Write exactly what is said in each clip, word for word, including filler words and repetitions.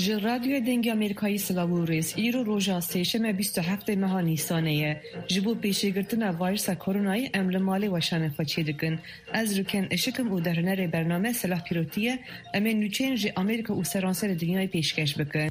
جی رادیو دنگ امریکایی سلاو ریس ایرو روژا سیشم بیست و هفت ماه نیسانه جبو پیشگرتن وایرس کرونای امل مالی و شان خچی دکن از رکن اشکم او در نر برنامه سلاح پیروتیه امن نوچین جی امریکا و سرانسر دنیای پیشکش بکن.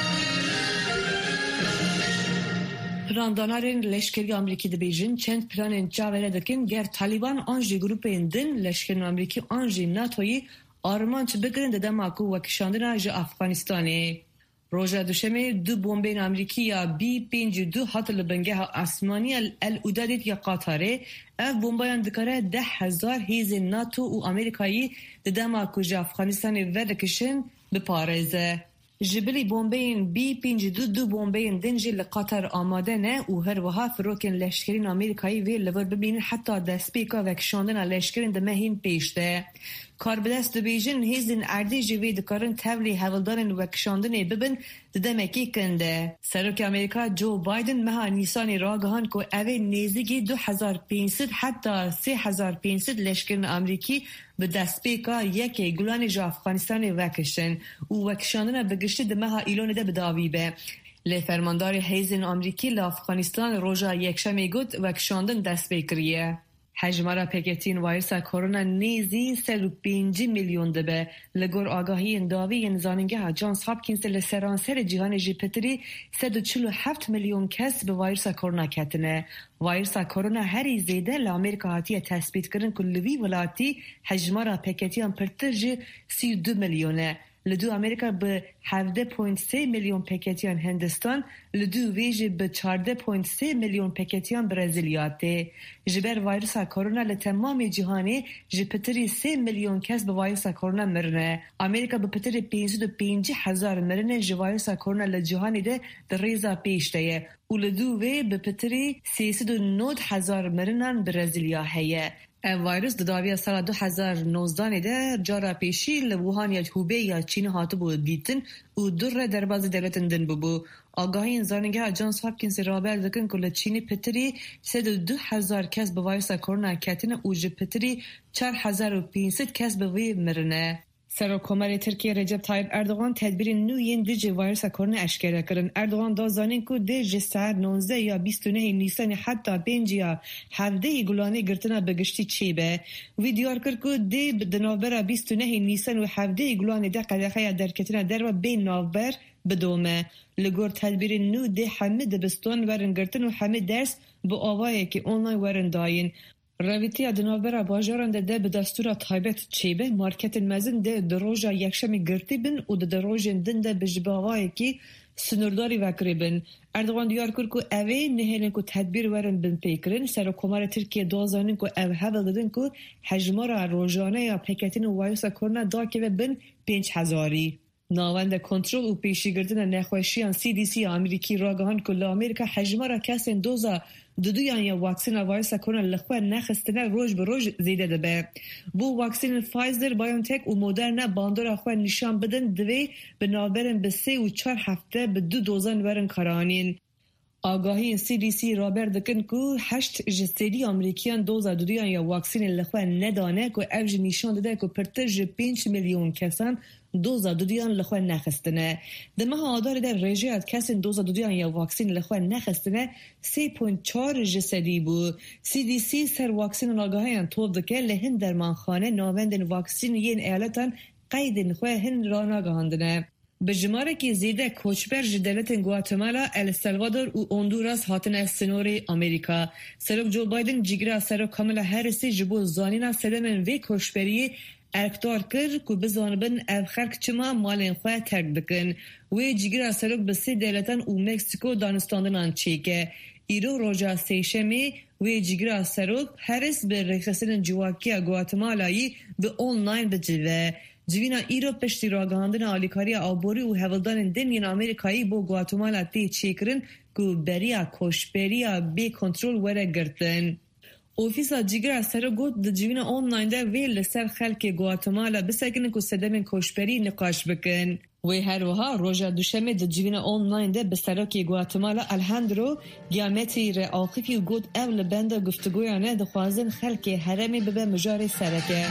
پلاندانارن لشکری امریکی دبیجن چند پلان جاوره دکن گر طالبان آنجی گروپ اندن لشکر امریکی آنجی ناتوی آرمانچ بگرن دماکو و کشاندن جا افغانستانه. روژا دوشمه دو بمبین امریکی یا بی پنج دو هات لبنگه آسمانی الودادیت یا قطاره اف بمبایان دکاره ده هزار هیز ناتو و امریکایی دماکو جا افغانستان ودکشن بپارزه. جبلی بمبین بی پنج دو دو بمبین دنجی لقطر آماده نه و هر وها فروکن لشکرین امریکایی وی لور ببینن حتی دستپیکا و کشاندن لشکرین دمهین پیشته. کاربدست دبیجن هیزن اردی جوی دکارن تولی حولدان و کشاندن ببن دمکی کنده. سروک امریکا جو بایدن مها نیسانی راگهان که اوه نیزگی دو هزار پینصد حتی سه هزار پینصد لشکرین امریکی به دستپیکا یکی گلان جا افغانستان وکشن و وکشاندن بگشت دمها ایلون ده بداوی به. لی فرماندار هیزن امریکی لافغانستان روژا یکشمی گود وکشاندن دستپیکریه. حجمارا پیکتین وایرس کرونا نیزی سد و پنج میلیون دبه لگور آگاهی انداوی انزاننگه جانس هاپکینز لسرانسر جهان جیپتری سد و چلو هفت میلیون کس به وایرس کرونا کتنه. وایرس کرونا هری زیده لامریکا هاتیه تثبیت کرن کلوی ولاتی حجمارا پیکتیان پرترج سی و دو میلیونه. لدو امریکا به هفده پوینت سه میلیون پیکتیان هندستان لدو ویژه به چارده پوینت سه میلیون پیکتیان برزیلیاته. جبر وایرس کرونا لتمام جهانی جپتری سه میلیون کس به وایرس کرونا مرنه. امریکا به پتر پینصد و پنج هزار مرنه جو وایرس کرونا لجهانی ده در ریزا پیشته و لدو وی به پتری سیصد و نود هزار مرنان برزیلیا هیه. این ویروس داوی سال دو هزار و نوزده ده جارا پیشی لوهان یا هوبی یا چین هاتو بود دیتن و در در باز دولتن دن ببو. آگاهی انزانگه جانس هاپکینز رابر دکن که لچینی پتری سد و دو هزار کس به ویروس کرونا کتنه و جه پتری چهار هزار و پینصد کس به وی مرنه. سرکمر ترکیه رجب طایب اردوغان تدبیر نوین دیج ویروس کرونا اشکره کردن. اردوغان دازانین که دیج ساعت نوزده یا بیست و نه نیسان حتی پنج یا هفده گلانه گرتنا بگشتی چی به. ویدیار کرد که دی دنوبر بیست و نه نیسان و هفده گلانه ده قدخه در کتنا در و بین نوبر بدومه. لگور تدبیر نو دی همه دبستان ورن گرتن و همه درس با آوایی که آنلاین ورن داین. رویتی دنوبر باجاران ده به دستور تایبت چیبه مارکت مزن ده دروژا یکشمی گرتی بن و ده دروژن دن ده بجباوایی که سنورداری وکری بن. اردوغان دیار کرد که اوه نهیلن که تدبیر ورن بن پیکرن. سر کمار ترکیه دوازانین که اوه هول دادن که حجمارا روژانه یا پیکتین و ویروس کرونا دا که بن پنج هزاری. ناوند کنترل و پیشگیری نخوشیان سی دی سی امریکی راگهان که لامریکا حجمارا کسین دوزا دودویان یا واکسین ویروس کرونا لخواه نخستنه روز به روز زیده دبه. بو واکسین فایزر بایونتک و مودرنا باندور خواه نشان بدن دوی به نابرن به سه و چار هفته به دو دوزن ورن کرانین. آگاهی سی دی سی رابر دکن که هشت جسدی امریکیان دوزا دودویان یا واکسین لخواه ندانه که اوج نشان داده که پرتج پنج میلیون کسان دوزا دودیان لخواه نخستنه. دمه آدار در رژیات کسین دوزا دودیان یا واکسین لخواه نخستنه سه و چهار جسدی بود. سی دی سی سر واکسین آگاهیان توب دکه لهن در منخانه ناوندن واکسین یین ایالتان قیدن خواه هن را ناگهاندنه. به جماره که زیده کوچبر جدالت گواتمالا، السالوادور و اوندوراس هاتن از سنور امریکا. سرک جو بایدن جیگرا سرک کاملا هرسی جبو زانینا سلمن وی کوچبری ارکتار کرد که بزانبن اف خلق چما مالین خواه ترک بکن. وی جیگرا سرک بسی دولتان و مکسیکو دانستاندنان چیکه. ایرو روژا سیشمی وی جیگرا سرک هرس به رخصن جواکیا گواتمالایی به آنلاین بجوه. جوینا ایرو پشتی راگهاندن آلیکاری آبوری و هولدان دنین امریکایی با گواتمالا تی چیکرن که بریا کوشبریا بی کنترول وره گرتن. اوفیسا جیگر سر گوت د جوینا آنلاین ده ویل سر خلک گواتمالا بسکنن که صدمن کوشبری نقاش بکن. وی هر وها روژا دوشمه د جوینا آنلاین ده بسراکی گواتمالا الهندرو گیامتی ر آخیفی و گوت اول بنده گفتگویانه دخوازن خلک هرمی ببه مجاری سرکه.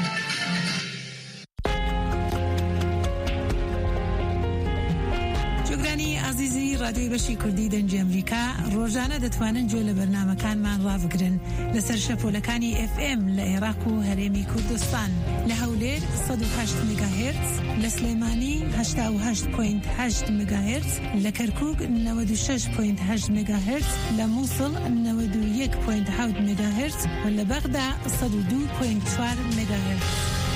رادیوی بەشی کوردی دەنگی ئەمریکا ڕۆژانە دەتوانن گوێ لە بەرنامەکانمان ڕابگرن لەسەر شەپۆلەکانی ئف ئێم لە عێراق و هەرێمی کوردستان، لە هەولێر سەد و هەشت مگاهێرتز، لە سلێمانی هەشتا و هەشت پۆینت هەشت مگاهێرتز، لە کەرکووک نەوەد و شەش پۆینت هەشت مگاهێرتز، لە مووسڵ نەوەد و یەک پۆینت حەوت مگاهێرتز و لە بەغدا سەد و دوو پۆینت چوار مگاهێرتز.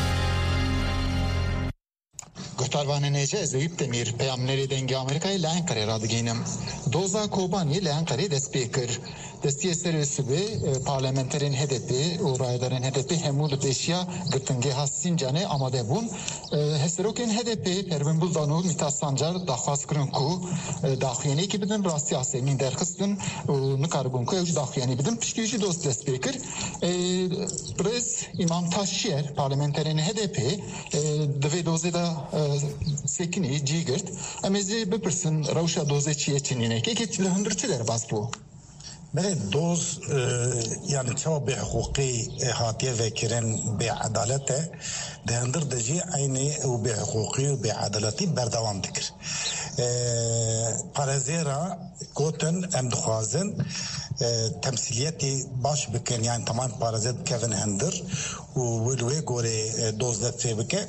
گفتاروان نیجه ازویب تمیر پیامنری دنگی آمریکای لعن کره را دگینم دوزا کوبانی لعن کره دست بیکر دستی سرویسی به پارلمنترین هدفی و رایدارین هدفی همول پیشیا گرتنگی هستین جانه آماده بون هستروکین هدفی پروین بولدانو میتا سانجار دخواست کرن کو داخیانی که بدن راستی آسیمین درخستن و نکاربون که اوج داخیانی بدن پشتیوشی دوست دست بیکر برز امام تاشیر پارلمنترین هدفی دوی دوزه دا سکنی جیگرد امیزی بپرسن روشا دوزه چیه چینینه که که چیله هندر چی در باز بو بله دوز yani çava be hukuki hatiye vekirin be adalete dehendir deji aynı o be hukuki be adaleti berdevam dikir. Parazera goten em dixwazin temsiliyeti baş bikin yani tamam parazet Kevin Hender و ولوی گوره دوزده فیبکه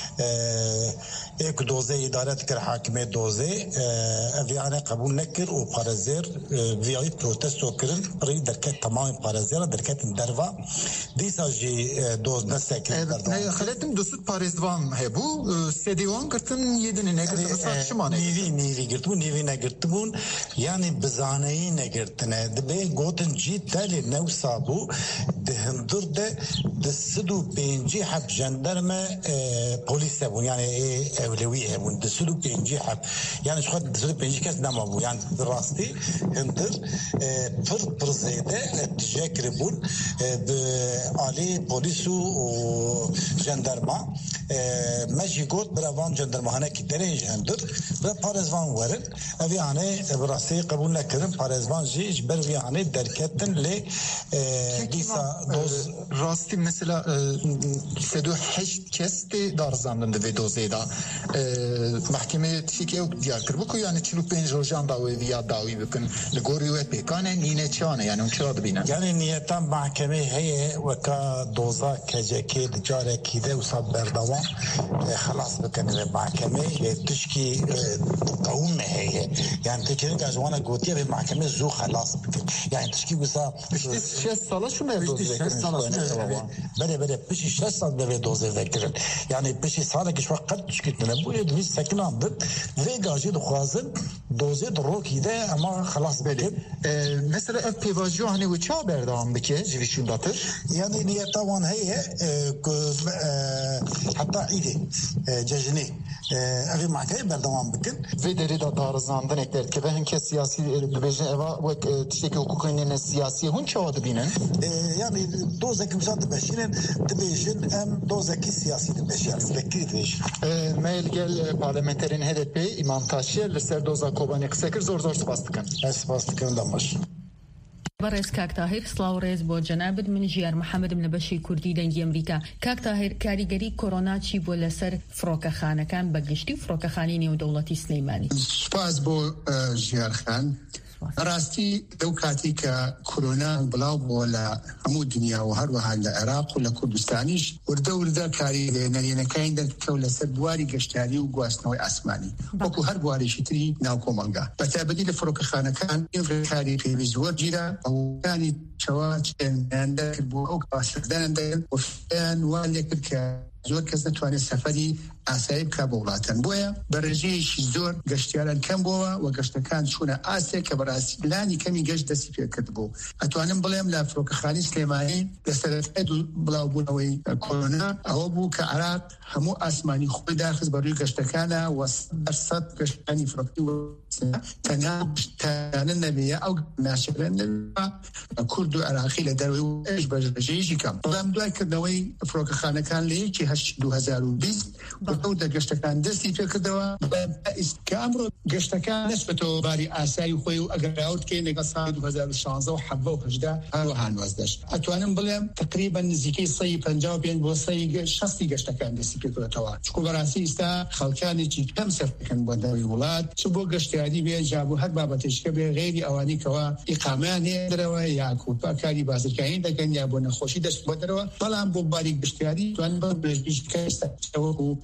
یک دوزه ادارت کر حاکمه دوزه اویانه قبول نکر و پارازیر ویای پروتستو کرن ری درکت تمام پارازیر درکت دروا دیسا جی دوزده سکر نه خلتم دوست پارازوان هبو سدیوان کرتن یدنی نگرتن ساتشمانه نیوی نیوی گرتون نیوی نگرتون یعنی بزانهی نگرتنه دبی گوتن جی تلی نو سابو دهندر ده دسدو بینجی حب جندرمه پلیس بون یعنی اولویه بون دسدو بینجی حب یعنی شخص دسدو بینجی کس نمابو یعنی راستی هندر پر پر زیده تجاکر بون به عالی پلیس و جندرما ماشي قوت براوان جندرمهانه کی درنج هندر و پارزوان ورن اوی آنه براستی قبول نکرم پارزوان جیج بر وی آنه درکتن لی دیسا دوز راستی مثلا سدو هشت کست دارزاندن دوی دوزه دا محکمه تشیکی او دیار کرد بکو یعنی چلو پنج روژان داوی ویا داوی بکن لگوری و پیکانه نینه چانه یعنی اون چرا دبینن یعنی نیتا محکمه هیه وکا دوزا کجاکی دجاره کیده و ساب بردوان خلاص بکنه به محکمه تشکی قوم هیه یعنی تکرین که ازوانا گوتیه به محکمه زو خلاص بکن یعنی تشکی بسا پشتی شش ساله شو مردوز بکنن بله بله پشتی شش سال به دوزه بکنن یعنی پشتی ساله که شوق قد تشکیتنه بوید دویست سکن آمدن وی گاجی دخوازن دوزه درو کیده اما خلاص بکن مثلا اف پیواجیو هنی و چا بردام بکه جویشون داتر یعنی نیتا وان هیه حتی ایده ججنی اوی محکمه بردوام بکن وی داری دا دارزاندن اکتر که به هنکه سیاسی ببیجن اوا و تشتکی حقوقین سیاسی هون چه واده بینن؟ یعنی دوزه که بزاد بشینن دبیجن ام دوزه که سیاسی دبیجن فکری دبیجن میل گل پارلمنترین هدف پی امام تاشیر لسر دوزا کوبانی قسه کر زور زور سپاس دکن سپاس دکن دمش بەڕێز کاک تاهیر سڵاو ڕێز بۆ جەنابەت من ژیار محەممەدم لە بەشی کوردی دەنگی ئەمریکا. کاک تاهیر کاریگەری کۆرۆنا چی بۆ لەسەر فڕۆکەخانەکان بەگشتی و فڕۆکەخانی نێودەوڵەتی سلەیمانی؟ سوپاس بۆ ژیارخان. ڕاستی دەو کاتی کە کۆرۆنا بڵاو بووە لە هەموو دنیا و هەروەها لە عێراق و لە کوردستانیش وردە وردە کاری نەرێنەکانی دەرکەوت لەسەر بواری گەشتیاری و گواستنەوەی ئاسمانی وەکو هەر بوارێکی تری ناو کۆمەلگا بەتایبەتی لە فڕۆکەخانەکان کاری پێویست وەرگیرە ئەوانی چاوەیان دەکرد بۆ ئەو پاسەردانیان دەکرد وفیان وان لێ کرد کە زۆر کەس نەتوانێت سەفەری ئاسایی بکە بۆ وڵاتان بۆیە بەڕێژەیەکی زۆر گەشتیاران کەم بووە و گەشتەکان چوونە ئاسیا کە بەڕاستی لانی کەمی گەشت دەستی پێکرد بوو. ئەتوانم بڵێم لە فڕۆکەخانەی سلێمانی لە سەرەتای بڵاوبوونەوەی کۆرۆنا ئەوە بوو کە عێراق هەموو ئاسمانی خۆی داخست بەڕووی گەشتەکانە و سەد گەشتەکانی فڕۆکەی تەنها تانە نەبێیە ئەو ناشرێن کورد و عێراقی لە دەروی ئەش بەژێژی کەم. بەڵام دوای کردنەوەی فڕۆکەخانەکان لە یەکی هەشت دوو هەزار و بیست ئەو گەشتەکان دەستی پێکردەوە کە ئەمڕۆ گەشتەکان نەسبەتەوە باری ئاسایی خۆی و ئەگەر راوتکەین لەگەڵ ساڵی دوو هەزار و شانزە و حەڤە و هەژدە هەروەها نوازدەش. ئەتوانم بڵێم تقریبا نزیکەی سەی پەنجا و پێنج بۆ سەی شەستی گەشتەکان دەستی پێکردەوە. چکو بەڕاستی ئێستا خەڵکانێکی کەم سەر دەکەن بۆ دەروی وڵات چ بۆ گەشتیاری گشتیاری بێ جابوو هەر بابەتێکە بێ غێری ئەوانی کەوا ئیقامیان هەیە دەرەوە یا کۆپاکاری بازرگانی دەکەن یا بۆ نەخۆشی دەست بۆ دەرەوە بەڵام بۆ باری گشتیاری توان بە بێژبیشکەوەکو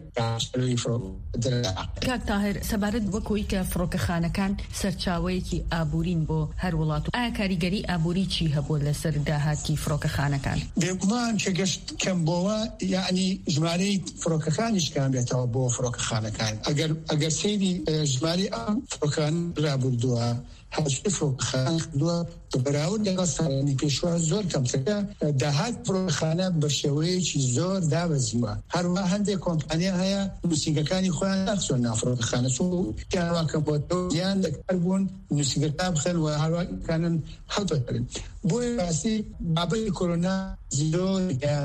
کاک تاهر سەبارەت بۆ کۆی کە فڕۆکەخانەکان سەرچاوەیەکی ئابوورین بۆ هەر وڵات و ئایا کاریگەری ئابووری چی هەبوو لەسەر داهاتی فڕۆکەخانەکان؟ بێگومان کە گەشت کەم بۆەوە یعنی ژمارەی فڕۆکەخانیش کام بێتەوە بۆ فڕۆکەخانەکان ئەگەر ئەگەر سەیری ژماری ئەم فڕۆکەخان رابردووە هەشت فڕۆکەخان دووە بەراورد لەگەڵ ساڵانی پێشوە زۆر کەمترە داهات فڕۆکەخانە بە شێوەیەکی زۆر دابەزیوە هەروە هەندێک کۆمپانیا هەیە نووسینگەکانی خۆیان ناخچۆن نافڕۆکەخانە چون پیاواکە بۆ زیان دەکار بوون نووسینگەکان بخەن و هەروەکانن هەڵبەکەن بۆی باسی بابەی کۆرۆنا زیرۆ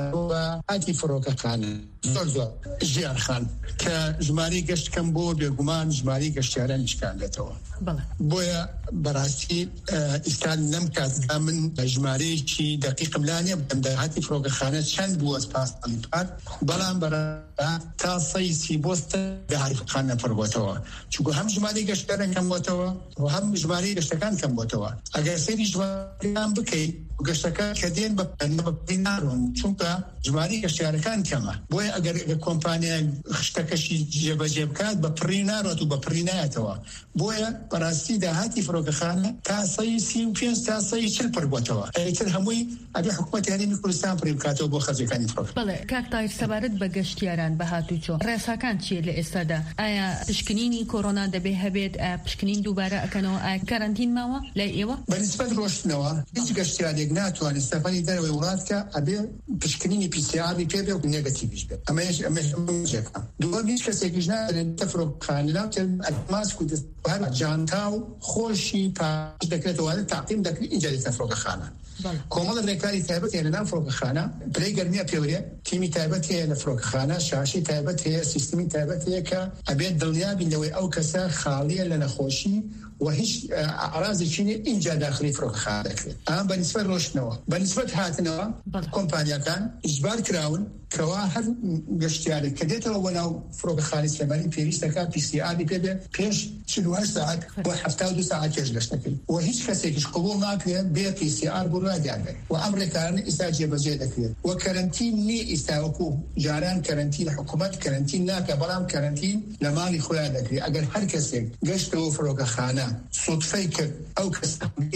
هاتی فڕۆکەخانە زۆر زۆر ژیانخان کە ژماری گەشت کەم بۆ بێگومان ژماری گەشتیاران نیشکان دێتەوە بۆیە بەڕاستی ئیستا لەم کاتدا من ژمارەیەکی دقیقم لانێ بەم داهاتی فڕۆکەخانە چەند بووە سپاسانی پات بەڵام بەرە تا سەی سی بۆستە داهاتی فڕۆکەخانە پڕبووەتەوە چونکە هەم ژماری گەشتیاران کەم بووەتەوە و هەم ژماری گەشتەکان کەم بووەتەوە ئەگەر سەیری ژمارەکان بکەیت گەشتەکان کە دێن بە پڕی ناڕۆن چونکە ژماری گەشتیارەکان کەمە بۆیە ئەگەر کۆمپانیای شتەکەشی جێبەجێ بکات بە پڕی ناڕۆت و بە پڕی نایەتەوە بۆیە بەڕاستی داهاتی فڕۆکەخانە تا سەی سی و پێنج تا سەی چل پڕ بووەتەوە ئەیتر هەمووی ئەبێ حکوومەتی هەرێمی کوردستان پڕی بکاتەوە بۆ خەرجەکانی فڕۆکەخانە. بەڵێ کاک تاهیر سەبارەت بە گەشتیاران بە هاتووچۆ ڕێساکان چیە لە ئێستادا؟ ئایا پشکنینی کۆڕۆنا دەبێ هەبێت پشکنین دووبارە ئەکەنەوە ئایا کارانتین ماوە لای ئێوە؟ بەنسبەت ڕۆشتنەوە هیچ گەشتیارێک ناتوانێت سەفەری دەرەوەی وڵاتکە ئەبێ پشکنینی پی سی ئاری پێ بێ و نێگەتیڤیش بێت ئەمەش ئەمەژێکە دووەم هیچ کەسێکیش ناتوانێت فڕۆکەخانە ناوتر ماسک و هەر جانتا و خۆشی پاش دەکرێتەوە تعقیم دەکرێت اینجا لێتە فڕۆکەخانە کۆمەڵە ڕێکاری تایبەت هەیە لەناو فڕۆکەخانە پلەی گەرمیە پێورێ تیمی تایبەت هەیە لە فڕۆکەخانە شاشی تایبەت هەیە سیستمی تایبەت هەیە کە ئەبێت دڵنیابین لەوەی ئەو کەسە خاڵیە لە نەخۆشی و هیچ ئەعرازێکی نییە اینجا داخلی فڕۆکەخانە دەکرێت ئەم بەنسبەت ڕۆشتنەوە بەنسبەت هاتنەوە کۆمپانیاکان ئیجبار کراون کەوا هەر گەشتیارێک کە دێتەوە بۆ ناو فڕۆکەخانەی سلێمانی پێویستەکە پی سی ئاری پێ بێ پێش چل و هەشت ساعت بۆ هەفتاد و دو ساعت پێش گەشتەکەی و هیچ کەسێکیش قبوڵ ناکرێت بێ پی سی ئار بۆ ڕادیانگەر و ئەم ڕێکارانە ئێستا جێبەجێ دەکرێت و کەرەنتین نی ئێستا وەکو جاران کەرەنتین حکوومەت کەرەنتین ناکە بەڵام کەرەنتین لە ماڵی خۆیان دەکرێت ئەگەر هەر کەسێک گەشتەوە فڕۆکەخانە سوودفەی کرد ئەو کەس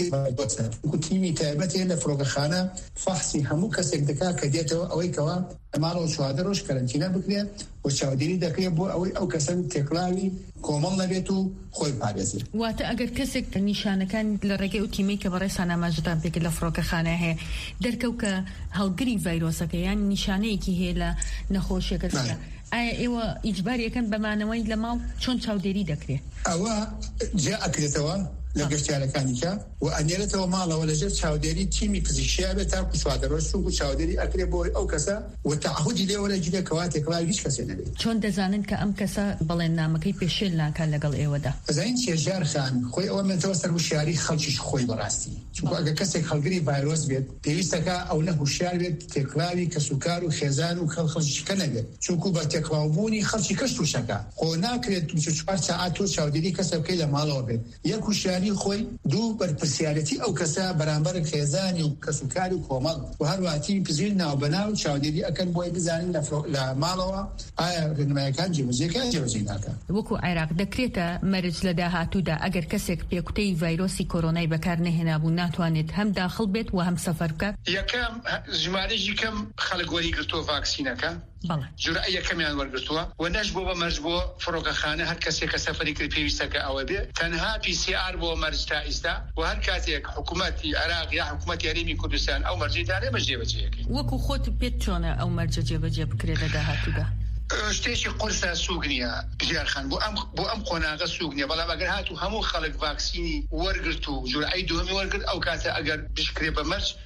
تیمی تایبەت هەیە لە فڕۆکەخانە فەحسی هەموو کەسێک دەکات کە دێتەوە ئەوەی کەوا ماڵەوە چواردە ڕۆژ کەرەنتینە بکرێت و چاودێری دەکرێت بۆ ئەوەی ئەو کەسن تێکڵاوی کۆمەڵ نەبێت و خۆی پارێزێت. واتە ئەگەر کەسێک نیشانەکان لە ڕێگەی ئەو تیمەی کە بەڕێ ساناماژەتان پێکرد لە فڕۆکەخانە هەیە دەرکەوت کە هەڵگری ڤایرۆسەکە یان نیشانەیەکی هەیە لە نەخۆشیەکە ئایا ئێوە ئیجباریەکەن بەمانەوەی لە ماڵ چۆن چاودێری دەکرێت؟ ئەوە جا ئەکرێتەوە لە گەشتیارەکانیکە و ئەنێرێتەوە ماڵەوە لەژێر چاودێری تیمی پزیشکیا بێت تاکو چوادە ڕۆژ چونکو چاودێری ئەکرێ بۆ ئەو کەسە و تەعهودی لێوەرە گیرێکەوە تێکڵاوی هیچ کەسێ نەبێت. چۆن دەزانن کە ئەم کەسە بەڵێننامەکەی پێشێل ناکات لەگەڵ ئێوەدا؟ ئەزانین چێژار خان خۆی ئەوە منتەوە سەر وشیاری خەڵکیش خۆی بەڕاستی چونکو ئەگەر کەسێک هەڵگری ڤایرۆس بێت پێویستەکە ئەو نە هوشیار بێت تێکڵاوی کەسوکار و خێزان و خەڵخەڵکیشکە نەبێت چونکو بە تێکڵاوبوونی خەڵکی کەس تووشەکە خۆ ناکرێت چوار ساعات تۆ چاودێری کەسە بکەی لە ماڵەوە بێت یەک هوشیاری خۆی دوو بەرپرسیارەتی ئەو کەسە بەرامبەر خێزانی و کەسوکاری و کۆمەڵ و هەروەتی پزیل ناوبەناو چاودێری ئەکەن بۆی بزانین لە ماڵەوە ئایا ڕێنماییەکان جێبەجێکان جێبەجێ ناکەن. وەکو عێراق دەکرێتە مەرج لە داهاتوودا ئەگەر کەسێک پێکوتەی ڤایرۆسی کۆرۆنای بەکار نەهێنابوو ناتوانێت هەم داخڵ بێت و هەم سەفەر بکات؟ یەکەم ژمارەی کەم خەڵک وەری گرتووە ڤاکسینەکە جورئە یەکەمیان وەرگرتووە و نەش بۆ بە مەرج بۆ فڕۆکەخانە هەر کەسێک کە سەفەری کرد پێویستەکە ئەوە بێ تەنها پی سی ئار بۆ مەرج تا ئێستا و هەر کاتێک حکوومەتی عێراق یا حکوومەتی هەرێمی کوردستان ئەو مەرجەی دانێمە جێبەجێیەکەی. وەکو خۆت پێت چۆنە ئەو مەرجە جێبەجێ بکرێت لە داهاتوودا؟ شتێکی قورسە سووک نییە ژیارخان بۆ ئەم بۆ ئەم قۆناغە سووک نییە بەڵام ئەگەر هاتوو هەموو خەڵک ڤاکسینی وەرگرت و جورعەی دووەمی وەرگرت ئەو کاتە ئەگەر بشکرێ بە مەرج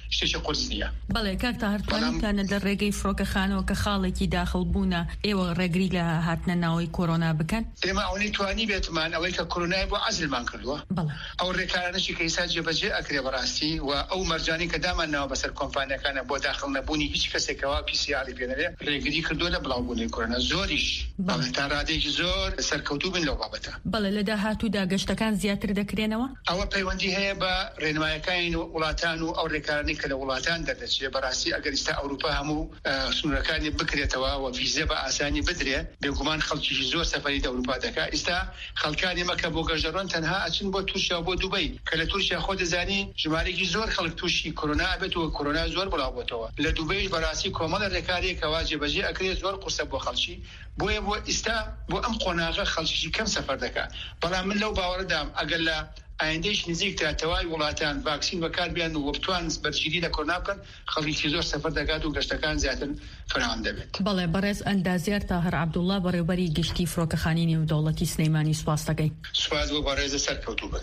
شتێکی قورس نییە. بەڵێ کاک تاهەرتوانیتانە لە ڕێگەی فڕۆکەخانەوە کە خاڵێکی داخل بوونە ئێوە ڕێگری لە هاتنە ناوەی کۆرۆنا بکەن؟ ئێمە ئەوەی توانی بێتمان ئەوەی کە کۆرۆنای بۆ عەزلمان کردووە. ئەو ڕێکارانەی کە ئێستا جێبەجێ ئەکرێ بەڕاستی و ئەو مەرجانی کە دامانەوە بەسەر کۆمپانیەکانە بۆ داخل نەبوونی هیچ کەسێکەوە پی سی ئاری پێنەوێ ڕێگری کردووە لە بڵاوبوونی کۆرۆنا زۆریش تا ڕادێکی زۆر سەرکەوتوو بن لەو بابەتە. بەڵێ لە داهاتوودا گەشتەکان زیاتر دەکرێنەوە؟ ئەوە پەیوەندی هەیە بە ڕێنمایەکانی وڵاتان و ئەو ڕێکارانەی کە لە وڵاتان دەردەچێت بەڕاستی ئەگەر ئێستا ئەوروپا هەموو سنوورەکانی بکرێتەوە و ڤیزە بە ئاسانی بدرێ بێگومان خەڵکیشی زۆر سەفەری ئەوروپا دەکات. ئێستا خەڵکانی مەکە بۆ گەشتەڕۆن تەنها ئەچن بۆ تورکیا بۆ دوبەی کە لە تورکیا خۆ دەزانی ژمارەیەکی زۆر خەڵک تووشی کۆرۆنا بێتەوە کۆرۆنا زۆر بڵاوبووەوە. لە دوبەیش بەڕاستی کۆمەڵە ڕێکارێک کە وا جێبەجێ ئەکرێت زۆر قورسە بۆ خەڵکی بۆیە بۆ ئێستا بۆ ئەم قۆناغە خەڵکیشی کەم سەفەر دەکات. بەڵام من لەو باوەڕدام ئەگەر لە ئایندەیش نزیکترا تەواوی وڵاتان ڤاکسین بەکاربیان و بتوان بەرگیری لە کۆرۆنا بکەن خەڵکی زۆر سەفەر دەکات و گەشتەکان زیاتر فراوان دەبێت. بەڵێ بەڕێز ئەندازیار تاهەر عەبدوڵڵا بەڕێوەبەری گشتی فڕۆکەخانەی نێودەوڵەتی سلەیمانی سوپاس دەکەین. سوپاس بۆ بەڕێزە سەرکەوتوو بن.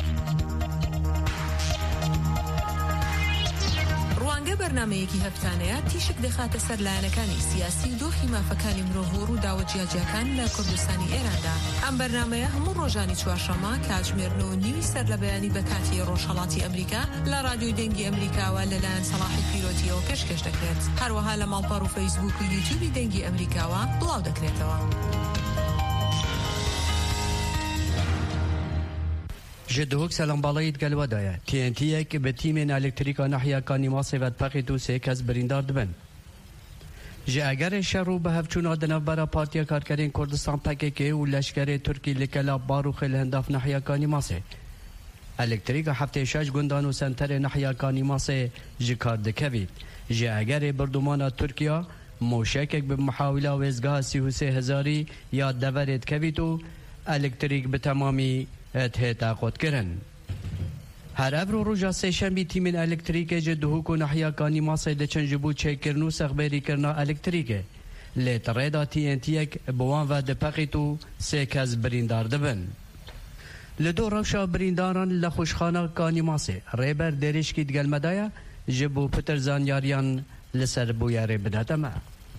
ڕوانگە بەرنامەیەکی هەفتانەیە تیشک دەخاتە سەر لایەنەکانی سیاسی و دۆخی مافەکانی مرۆڤ و ڕووداوە جیاجیەکان لە کوردستانی ئێراندا. ئەم بەرنامەیە هەموو ڕۆژانی چوارشەممە کاتژمێر و نیوی سەر لە بەیانی بە کاتی ڕۆژهەڵاتی ئەمریکا لە رادیۆی دەنگی ئەمریکاوە لەلایەن سەلاحی پیرۆتیەوە پێشکەش دەکرێت. هەروەها لە ماڵپەڕ و فەیسبوک و یوتیوبی دەنگی ئەمریکاوە بڵاو دەکرێتەوە. جدوك سلام بالايد قلودايا تي ان تي اك بتيمين الكتريكا ناحية كاني ماسيفات باقيتو سيكاز بريندار دبن جي اگر شرو بهفچون آدنف برا پارتیا کارکرین کردستان پکیکی و لشکر ترکی لکلا باروخ الهنداف ناحية كاني ماسي الكتريكا هفته شاش گندان و سنتر ناحية كاني ماسي جي کار دکوید جي اگر بردمان ترکیا موشکک بمحاوله وزگاه سی و سه هزاری یا دورت کویدو الکتریک بتمامی اتهت عقد کرن. هر ابرو روژا سهشنبی تیمین الکتریکه جدهو کو نحیا کانی ماسه دچن جبو چه کرنو سخبری کرنا الکتریکه لیت ریدا تی ان تی اک بوان و دپقیتو سیکز بریندار دبن. لدو روشا برینداران لخوشخانه کانی ماسه ریبر دریش کی دگل مدایا جبو پتر زانیاریان لسر بویاره بدهتما.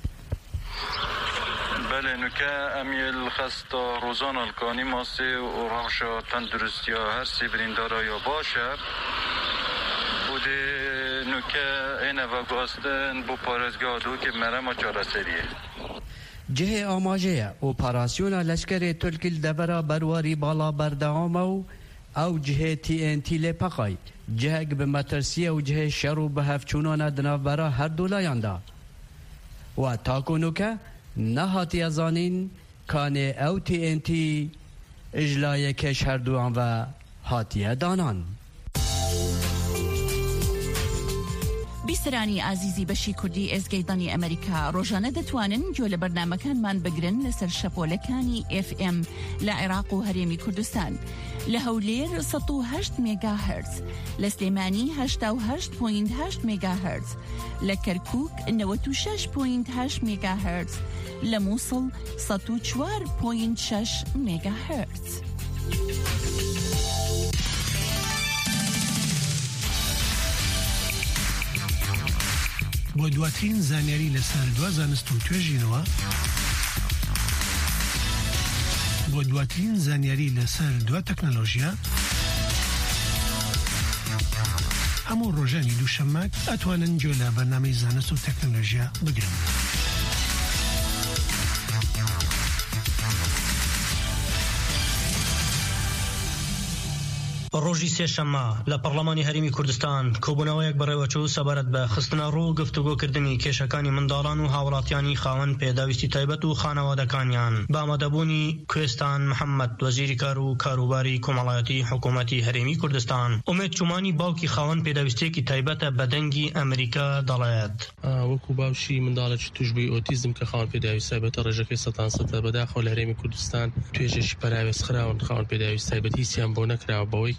بله نکه امیل خستا روزان الکانی ماسی و راشا تندرستی ها هر سی بریندارا یا باشه بوده نکه اینه و گاستن بو پارزگاه دو که مرم چاره سریه جه آماجه اپراسیون لشکر ترکی دبرا برواری بالا بردهامو او جه تی ان تی لپقای جه به مترسیه و جه شرو به هفچونان دناف برا هر دولایان دا و تاکو نکه نهاتی ازانین کانه او تی ان تی اجلای کش هر دوان و هاتی دانان. بیسرانی عزیزی بەشی کوردی ئێزگەیدانی ئەمریکا ڕۆژانە دەتوانن گوێ لە بەرنامەکانمان بگرن لەسەر شەپۆلەکانی ئف ئێم لە عێراق و هەرێمی کوردستان لە هەولێر سەد و هەشت مێگا هەرتز لە سلێمانی هەشتا و هەشت پۆینت هەشت مێگا هەرتز لە کەرکووک نەوەت و شەش پۆینت هەشت مێگا هەرتز لە مووسڵ سەد و چوار پۆینت شەش مێگا هەرتز. بۆ دواترین زانیاری لەسەر دوا زانست و توێژینەوە بۆ دواترین زانیاری لەسەر دوا تەکنۆلۆژیا هەموو ڕۆژانی دووشەممە ئەتوانن گوێ لە بەرنامەی زانست و تەکنۆلۆژیا بگرن. ڕۆژی سێشەممە لە پەرلەمانی هەرێمی کوردستان کۆبوونەوەیەک بەڕێوەچوو سەبارەت بە خستنە ڕوو گفتوگۆکردنی کێشەکانی منداڵان و هاوڵاتیانی خاوەن پێداویستی تایبەت و خانەوادەکانیان با ئامادەبوونی کوێستان محەممەد وەزیری کار و کاروباری کۆمەڵایەتی حکوومەتی هەرێمی کوردستان ئومێد چومانی باوکی خاوەن پێداویستێکی تایبەتە بە دەنگی ئەمریکا دەڵێت وەکو باوشی منداڵێکی توشبووی ئۆتیزم کە خاوەن پێداویست تایبەتە ڕێژەکەی سەدان سەدە بەداخەوە لە هەرێمی کوردستان توێژێکی پەراوێزخراون خاوەن پێداویست تایبەتی سیان بۆ نەکراوە بەوەی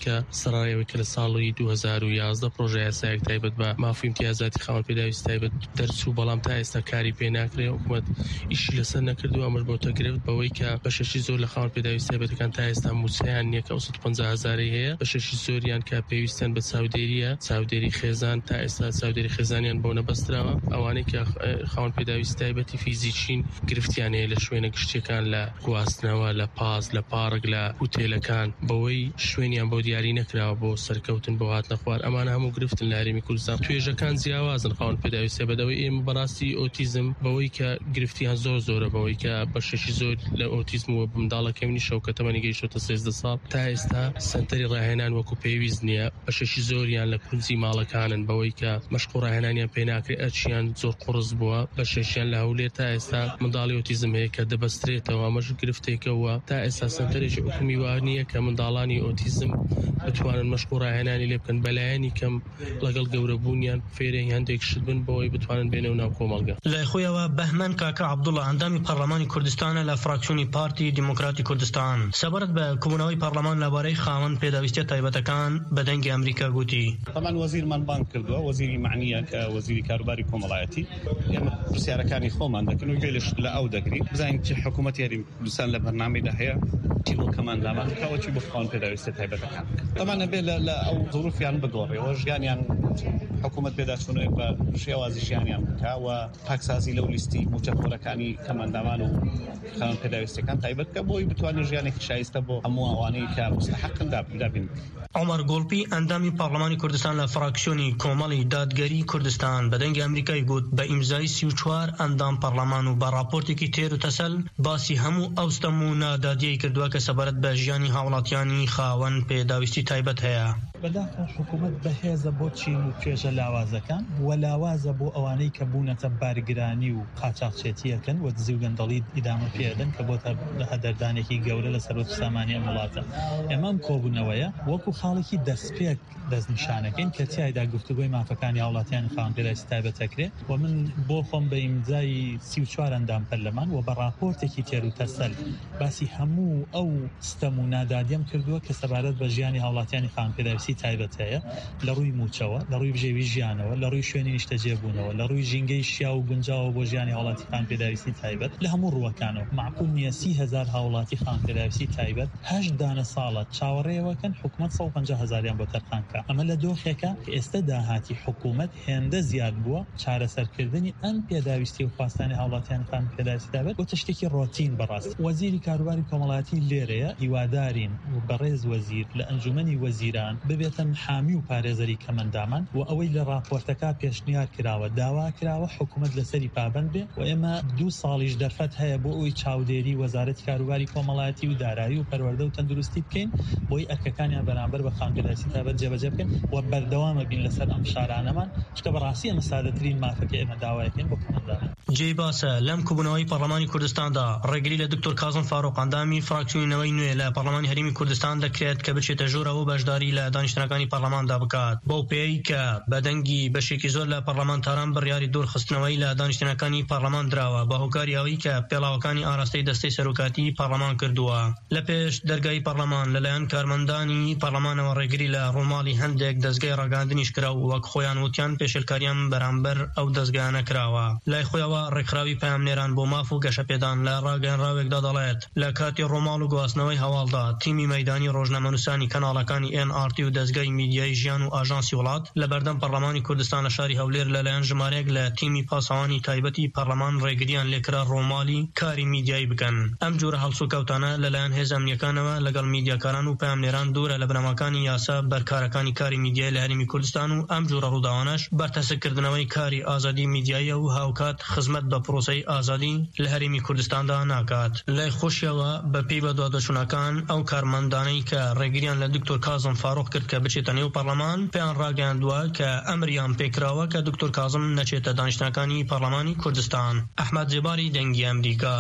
کە سەرایەوەی کە لە ساڵی دو هەزار و یازدە پرۆژە یاسایەک تایبەت بە مافی امتیازاتی خاوەن پێداویستی تایبەت دەرچوو، بەڵام تا ئێستا کاری پێ ناکرێ. حکوومەت ئیشی لەسەر نەکردو. ئەمەش بۆتە گرفت بەوەی کە بەشەشی زۆر لە خاوەن پێداویستی تایبەتەکان تا ئێستا موچەیان نییە کە سەد و پەنجا هەزاری هەیە. بەشەشی زۆریان کە پێویستیان بە چاودێریە، چاودێری خێزان، تا ئێستا چاودێری خێزانیان بۆ نەبەستراوە. ئەوانەی کە خاوەن پێداویستی تایبەتی فیزیکین گرفتیان هەیە لە شوێنە گشتیەکان، لە گواستنەوە، لە پاس، لە پارک، لە هوتێلەکان، بەوەی شوێنیان بۆ دیاری نەکراوە بۆ سەرکەوتن بۆ هاتنە خوار. ئەمانە هەموو گرفتن لە هەرێمی کوردستان. توێژەکان جیاوازن خاوەن پێداویستی بەدەوەی ئێمە بەڕاستی ئۆتیزم بەوەی کە گرفتیان زۆر زۆرە، بەوەی کە بەشێکی زۆر لە ئۆتیزم و منداڵەکە منیشەوە کە تەمەنی گەیشتوتە سێزدە ساڵ تا ئێستا سەنتەری ڕاهێنان وەکو پێویست نییە. بەشێکی زۆریان لە کونجی ماڵەکانن، بەوەی کە مەشق و ڕاهێنانیان پێ ناکرێت، ئەچیان زۆر قوڕس بووە. بەشێکیان لە هەولێر تا ئێستا منداڵی ئۆتیزم هەیە کە دەبەسترێتەوە. ئەمەش گرفتێکەوە تا ئێستا سەنتەرێکی حکومی وا نییە کە منداڵانی ئۆتیزم بتوانن مەشق و ڕاهێنانی لێ بکەن. بەلایەنی کەم لەگەڵ گەورەبوونیان فێرەی هەندێک شت بن بەوەی بتوانن بێنەوە ناو کۆمەڵگە. لای خۆیەوە بەهمەن کاکە عەبدوڵڵا ئەندامی پەرلەمانی کوردستانە لە فراکسیۆنی پارتی دیموکراتی کوردستان سەبارەت بە کۆبوونەوەی پەرلەمان لەبارەی خاوەن پێداویستیە تایبەتەکان بە دەنگی ئەمریکا گوتی. طبعا وەزیرمان بانگ کردووە، وەزیری معنیە کە وەزیری کاروباری کۆمەڵایەتی. ئێمە پرسیارەکانی خۆمان دەکەن و گوێلش لە ئەو دەگرین بزانین چ حکوومەتی هەرێمی کوردستان لە بەرنامەیدا هەیە، چی بۆ کەماندامان کاوە، چی بۆ خاوەن پێداویستی تایبەتەکان. طبعا نەبێ لە ئەو ظروفیان بگۆڕێەوە، ژیانیان حکوومەت پێداچوونەوە بە شێوازی ژیانیان بکاوە، پاکسازی لەو لیستی موچەخۆرەکانی کەماندامان و خاوەن پێداویستیەکان تایبەت کە بۆی بتوانێت ژیانێکی شایستە بۆ هەموو ئەوانەی کە مستحقن دابین. عمر گۆڵپی ئەندامی پەرلەمانی کوردستان لە فراکسیۆنی کۆمەڵی دادگەری کوردستان بە دەنگی ئەمریکای گوت بە ئیمزای سی و چوار ئەندام پەرلەمان و بە راپۆرتێکی تێر و تەسەل باسی هەموو ئەوستەم و نادادیەی کردووە کە سەبارەت بە ژیانی هاوڵاتیانی خاوەن پێداویستی تایبەت هەیە. بەداخەوە حکوومەت بەهێزە بۆ چین و توێژە لاوازەکان و لاوازە بۆ ئەوانەی کە بوونەتە بارگرانی و قاچاقچێتیەکەن و دزی و گەندەڵی ئیدامە پێدەن کە بۆتە هەدەردانێکی گەورە لە سەرۆت سامانی ئەم وڵاتە. ئێمە ئەم کۆبوونەوەیە وەکو خاڵێکی دەستپێک دەستنیشانەکەین کە تیایدا گفتوگۆی مافەکانی هاوڵاتیانی خاوەن پێداویستی تایبەتەکرێت و من بۆ خۆم بە ئیمزای سی و چوار ئەندام پەرلەمان و بە راپۆرتێکی تێر و تەسەل باسی هەموو ئەو ستەم و نادادیم کردووە کە سەبارەت بە ژیانی هاوڵاتیانی خاوەن پێداویستی تایبەت هەیە، لە ڕووی موچەوە، لە ڕووی بژێوی ژیانەوە، لە ڕووی شوێنی نیشتەجێبوونەوە، لە ڕووی ژینگەی شیا و گونجاوە بۆ ژیانی هاوڵاتی خاوەن پێداویستی تایبەت لە هەموو ڕووەکانەوە. معقول نییە سی هەزار هاوڵاتی خاوەن پێداویستی تایبەت هەشت دانە ساڵە چاوەڕێەوەکەن حکوومەت سەد و پەنجا هەزاریان بۆ تەرخانکە. ئەمە لە دۆخێکە کە ئێستا داهاتی حکوومەت هێندە زیاد بووە چارەسەرکردنی ئەم پێداویستی و خواستانی هاوڵاتیان خاوەن پێداویستی تایبەت بۆ تشتێکی ڕۆتین بەڕاست. وەزیری کاروباری کۆمەڵایەتی لێرەیە، هیوادارین و بەڕێز وەزیر لە ئەنجومەنی وەزیران ببێتە حامی و پارێزەری کەمەندامان و ئەوەی لە راپۆرتەکە پێشنیار کراوە داوا کراوە حکوومەت لەسەری پابند بێ و ئێمە دوو ساڵیش دەرفەت هەیە بۆ ئەوی چاودێری وەزارەتی کاروباری کۆمەڵایەتی و دارایی و پەروەردە و تەندروستی بکەین بۆی ئەرکەکانیان بەرامبەر بە خاوەن پێداویستی تایبەت جێبەجێ بکەین و بەردەوامە بین لەسەر ئەم شارانەمان چکە بەڕاستی ئەمە سادەترین مافەکە ئێمە داوایەکەین بۆ کەمەندانان. جێی باسە لەم کۆبوونەوەی پەرلەمانی کوردستاندا ڕێگری لە دکتۆر کازم فاروق ئەندامی فراکسیۆنەوەی نوێ لە پەرلەمانی هەرێمی کوردستان دەکرێت کە بچێتە ژوورەوە بەشداری لە دانیشتنەکانی پەرلەماندا بکات بۆ پێی کە بەدەنگی بەشێکی زۆر لە پەرلەمانتاران بڕیاری دوورخستنەوەی لە دانیشتنەکانی پەرلەمان دراوە بە هۆکاری ئەوەی کە پێڵاوەکانی ئاراستەی دەستەی سەرۆکاتی پەرلەمان کردووە. لە پێش دەرگای پەرلەمان لەلایەن کارمەندانی پەرلەمانەوە ڕێگری لە ڕووماڵی هەندێک دەستگای ڕاگەاندنیش کرا و وەک خۆیان وتیان پێشێلکاریان بەرامبەر ئەو دەستگایانە کراوە. لای خۆیەوە ڕێکخراوی پامنێران بۆ ماف و گەشەپێدان لە ڕاگەیەنراوێکدا دەڵێت لە کاتی ڕووماڵ و گواستنەوەی هەواڵدا تیمی مەیدانی ڕۆژنامەنووسانی کەناڵەکانی ئێن ئار تی و دەستگای میدیای ژیان و ئاژانسی وڵات لە بەردەم پەرلەمانی کوردستان لە شاری هەولێر لەلایەن ژمارەیەک لە تیمی پاسەوانی تایبەتی پەرلەمان ڕێگریان لێکرا ڕۆماڵی کاری میدیایی بکەن. ئەم جۆرە هەڵسوکەوتانە لەلایەن هێز ئەمنیەکانەوە لەگەڵ میدیاکاران و پامنێران دوورە لە بنەماکانی یاسا بەرکارەکانی کاری میدیای لە هەرێمی کوردستان و ئەم جۆرە ڕووداوانەش بەرتەسکردنەوەی کاری ئازادی میدیاییە و هاوکات خزمەت بە پرۆسەی ئازادی لە هەرێمی کوردستاندا ناکات. لای خۆشیەوە بە پێی بە دوادەچوونەکان ئەو کارمەندانەی کە ڕێگریان لە دکتۆر کازم فاروق کرد کە بچێتە نێو پەرلەمان پێیان ڕاگەیاندووە کە ئەمریان پێکراوە کە دکتۆر کازم نەچێتە دانیشتنەکانی پەرلەمانی کوردستان. ئەحمەد جێباری دەنگی ئەمریکا،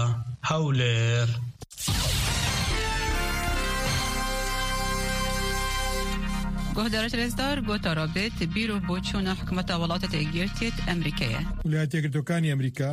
هەولێر. گۆهدارە رێزدار گۆتارا بێت بیرۆ بۆ چوونە حکومەتە وڵاتە تێگەیشتێت ئەمریکایە. ویلایەتە یەکگرتووەکانی ئەمریکا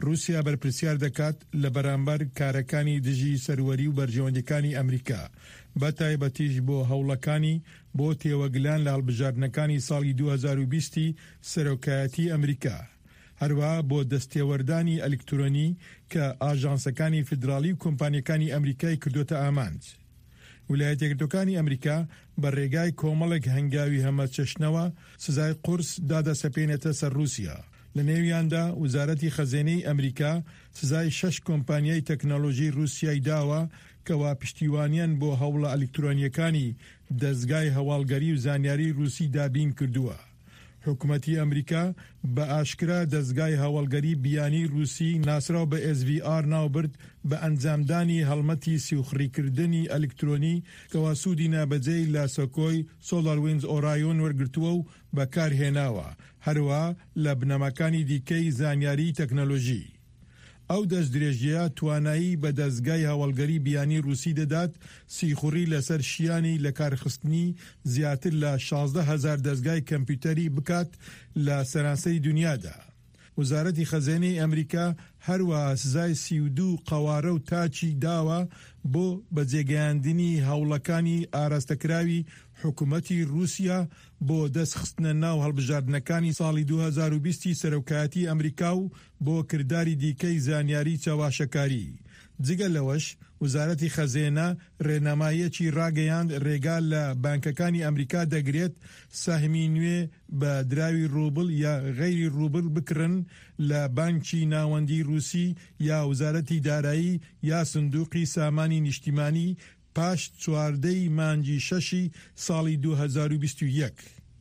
رووسیا بەرپرسیار دەکات لە بەرامبەر کارەکانی دژی سەروەری و بەرژەوەندەکانی ئەمریکا بە تایبەتیش بۆ هەوڵەکانی بۆ تێوەگلان لە هەڵبژاردنەکانی ساڵی دوو هەزار و بیست سەرۆکایەتی ئەمریکا، هەروە بۆ دەستێوەردانی ئەلکترۆنی کە ئاژانسەکانی فیدراڵی و کۆمپانیەکانی ئەمریکای کردوتە ئامانج. ویلایەتە یەکگرتووەکانی ئەمریکا بە ڕێگای کۆمەڵێک هەنگاوی هەمەچەشنەوە سزای قورس دادەسەپێنێتە سەر رووسیا. لە نێویاندا وزارەتی خەزێنەی ئەمریکا سزای شەش کۆمپانیای تەکنۆلۆژی رووسیای داوە کەوا پشتیوانیان بۆ هەوڵە ئەلکترۆنیەکانی دەستگای هەواڵگەری و زانیاری رووسی دابین کردووە. حکوومەتی ئەمریکا بە ئاشکرا دەستگای هەواڵگەری بیانی رووسی ناسراو بە ئێس ڤی ئار ناوبرد بە ئەنجامدانی هەڵمەتی سیوخڕیکردنی ئەلکترۆنی کەوا سوودی نابەجێی لە سۆکۆی سۆلاروینز ئۆرایۆن وەرگرتووە و بەکارهێناوە، هەروە لە بنەماکانی دیکەی زانیاری تەکنۆلۆژی. ئەو دەست درێژیە توانایی بە دەستگای هەواڵگەری بیانی رووسی دەدات سیخوڕی لەسەر شیانی لە کارخستنی زیاتر لە شازدە هەزار دەستگای کەمپیوتەری بکات لە سەرانسەری دنیادا. وزارەتی خەزێنەی ئەمریکا هەروە سزای سی و دوو قەوارە و تاچی داوە بۆ بەجێگەیاندنی هەوڵەکانی ئاراستەکراوی حکوومەتی رووسیا بۆ دەستخستنە ناو هەڵبژاردنەکانی ساڵی دوو هەزار و بیست سەرۆکایەتی ئەمریکا و بۆ کردداری دیکەی زانیاری چاواشەکاری. جگە لەوەش وزارەتی خەزێنە ڕێنەمایەکی ڕاگەیاند ڕێگا لە بانکەکانی ئەمریکا دەگرێت ساهمی نوێ بە دراوی ڕوبڵ یا غەیری ڕوبڵ بکڕن لە بانکی ناوەندی رووسی یا وزارەتی دارایی یا سندوقی سامانی نیشتیمانی پاش چواردەی مانگی شەشی ساڵی دوو هەزار و بیست و یەک.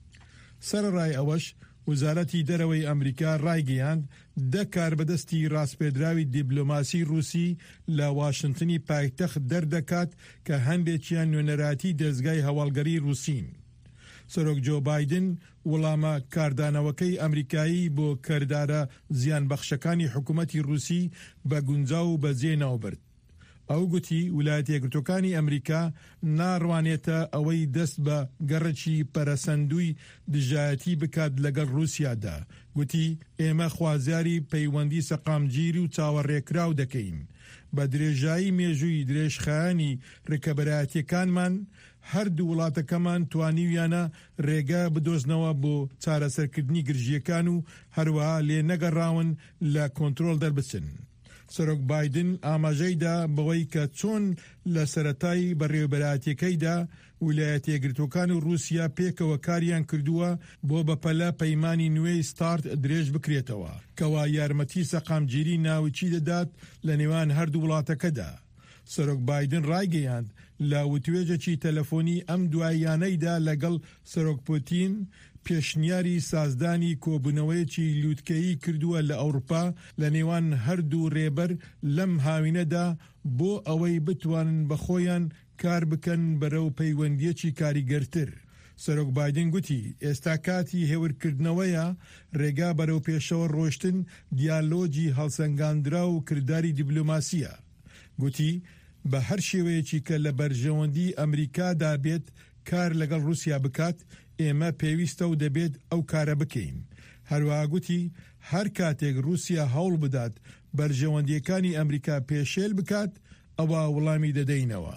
سەرڕای ئەوەش وزارەتی دەرەوەی ئەمریکا ڕایگەیاند دە کاربەدەستی ڕاستپێدراوی دیبلۆماسی رووسی لە واشنتنی پایتەخت دەردەکات کە هەندێکیان نوێنەراتی دەستگای هەواڵگەری رووسین. سەرۆک جۆ بایدن وەڵامە کاردانەوەکەی ئەمریکایی بۆ کەردارە زیانبەخشەکانی حکوومەتی رووسی بە گونجاو و بەجێ ناوبرد. ئەو گوتی ویلایەتە یەکگرتووەکانی ئەمریکا ناڕوانێتە ئەوەی دەست بە گەڕەکی پەرەسەندووی دژایەتی بکات لەگەڵ رووسیادا. گوتی ئێمە خوازیاری پەیوەندی سەقامگیر و چاوەڕێکراو دەکەین. بە درێژایی مێژووی درێژخایانی ڕێکەبەرایەتیەکانمان هەردوو وڵاتەکەمان توانیویانە ڕێگە بدۆزنەوە بۆ چارەسەرکردنی گرژیەکان و هەروەها لێ نەگەڕاون لە کۆنترۆل دەربچن. سەرۆک بایدن ئاماژەیدا بەوەی کە چۆن لە سەرەتایی بەڕێوەبەرایەتیەکەیدا ویلایەتە یەکگرتووەکان و رووسیا پێکەوە کاریان کردووە بۆ بەپەلە پەیمانی نوێی ستارت درێژ بکرێتەوە کەوا یارمەتی سەقامگیری ناوچی دەدات لە نێوان هەردوو وڵاتەکەدا. سەرۆک بایدن ڕایگەیاند لە وتوێژێکی تەلەفۆنی ئەم دواییانەیدا لەگەڵ سەرۆک پوتین پێشنیاری سازدانی کۆبوونەوەیەکی لووتکەیی کردووە لە ئەوروپا لە نێوان هەردوو ڕێبەر لەم هاوینەدا بۆ ئەوەی بتوانن بەخۆیان کار بکەن بەرەو پەیوەندیەکی کاریگەرتر. سەرۆک بایدن گوتی ئێستا کاتی هێورکردنەوەیە ڕێگا بەرەو پێشەوە ڕۆشتن دیالۆجی هەڵسەنگاندرا و کردداری دیبلۆماسیە. گوتی بە هەر شێوەیەکی کە لە بەرژەوەندی ئەمریکادا بێت کار لەگەڵ رووسیا بکات ئێمە پێویستە و دەبێت ئەو کارە بکەین. هەروەها گوتی هەر کاتێک رووسیا هەوڵ بدات بەرژەوەندیەکانی ئەمریکا پێشێل بکات ئەوە وەڵامی دەدەینەوە.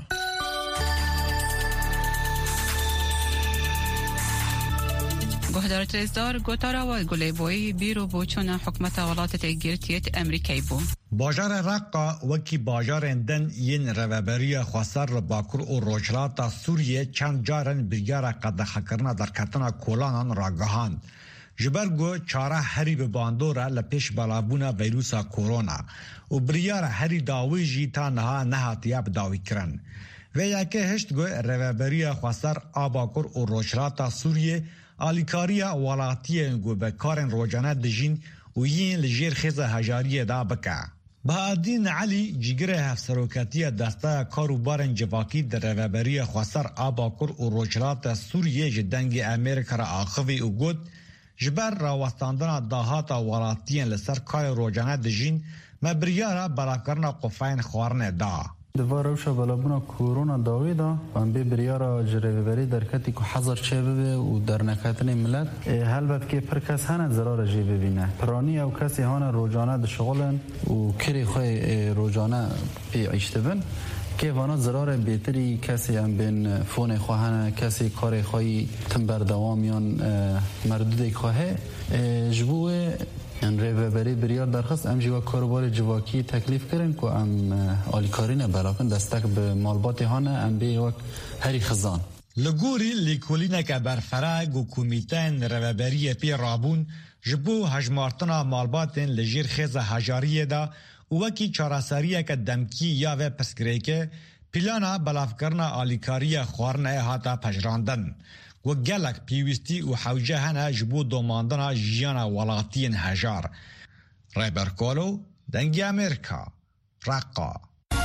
گۆهدارە رێزدار گۆتاراوە گولەیبۆی بیرۆ بۆ چۆنە حکومەتە وڵاتە یەکگرتوویەتی ئەمریکای بوو. باجارە ڕاقا وەکی باجارên din yên reveberiya xwesar li Bakur û Rojhilata Sûriyê çend carên biryara qedexekirina derketina kolanan ragihand. Ji ber got çare herî bi bandora li pêş belavbûna vîrusa korona û biryara herî dawî jî ta niha nehatiye bidawîkirin. Vê yekê hişt got reveberiya xwesar a Bakur û Rojhilata Sûriyê alîkariya welatiyên gobekarên rojane dijîn û yên li jêr xêza hejariyê da bike. Bahadîn Elî cîgirê hevseroketiya desteya kar û barên civakî di reveberiya xwesar a Bakur û Rojhilata Sûriyê ji dengê Amerîka re axivî û got ji ber rawestandina dahata welatiyên li ser karê rojane dijîn me biryara belavkirina qufeyên xwarinê da. دواره بلابونا کرونا داویدا و به بریارا جریبری در کتی که حضر چه ببه و در نکاتن ملت هلبت که پر کس هنه ضرر جی ببینه پرانی او کسی هانه روزانه د شغلن و کری خوی روزانه پی عیشتبن که وانا ضرر بهتری کسی هم بین فون خواهنه کسی کار خواهی تن بر دوامیان مردودی خواهه جبوه ان ریوبری بریار درخواست ام جوا کاروبار جواکی تکلیف کردن که ام آلیکارین بلاکن دستک به مالبات هانه ام به وقت هری خزان لگوری لیکولینه که برفرق و کمیتین ریوبری پی رابون جبو هجمارتنا مالباتین لجیر خیز هجاریه دا وکی چاراسریه که دمکی یا و پسکریکه پیلانا بلاف کرنا آلیکاری خوارنه هاتا پجراندن و گلک پیوستی و حوجه هنه جبو دوماندنا جیانا ولاتین هجار. ریبر کولو دنگی امریکا رقا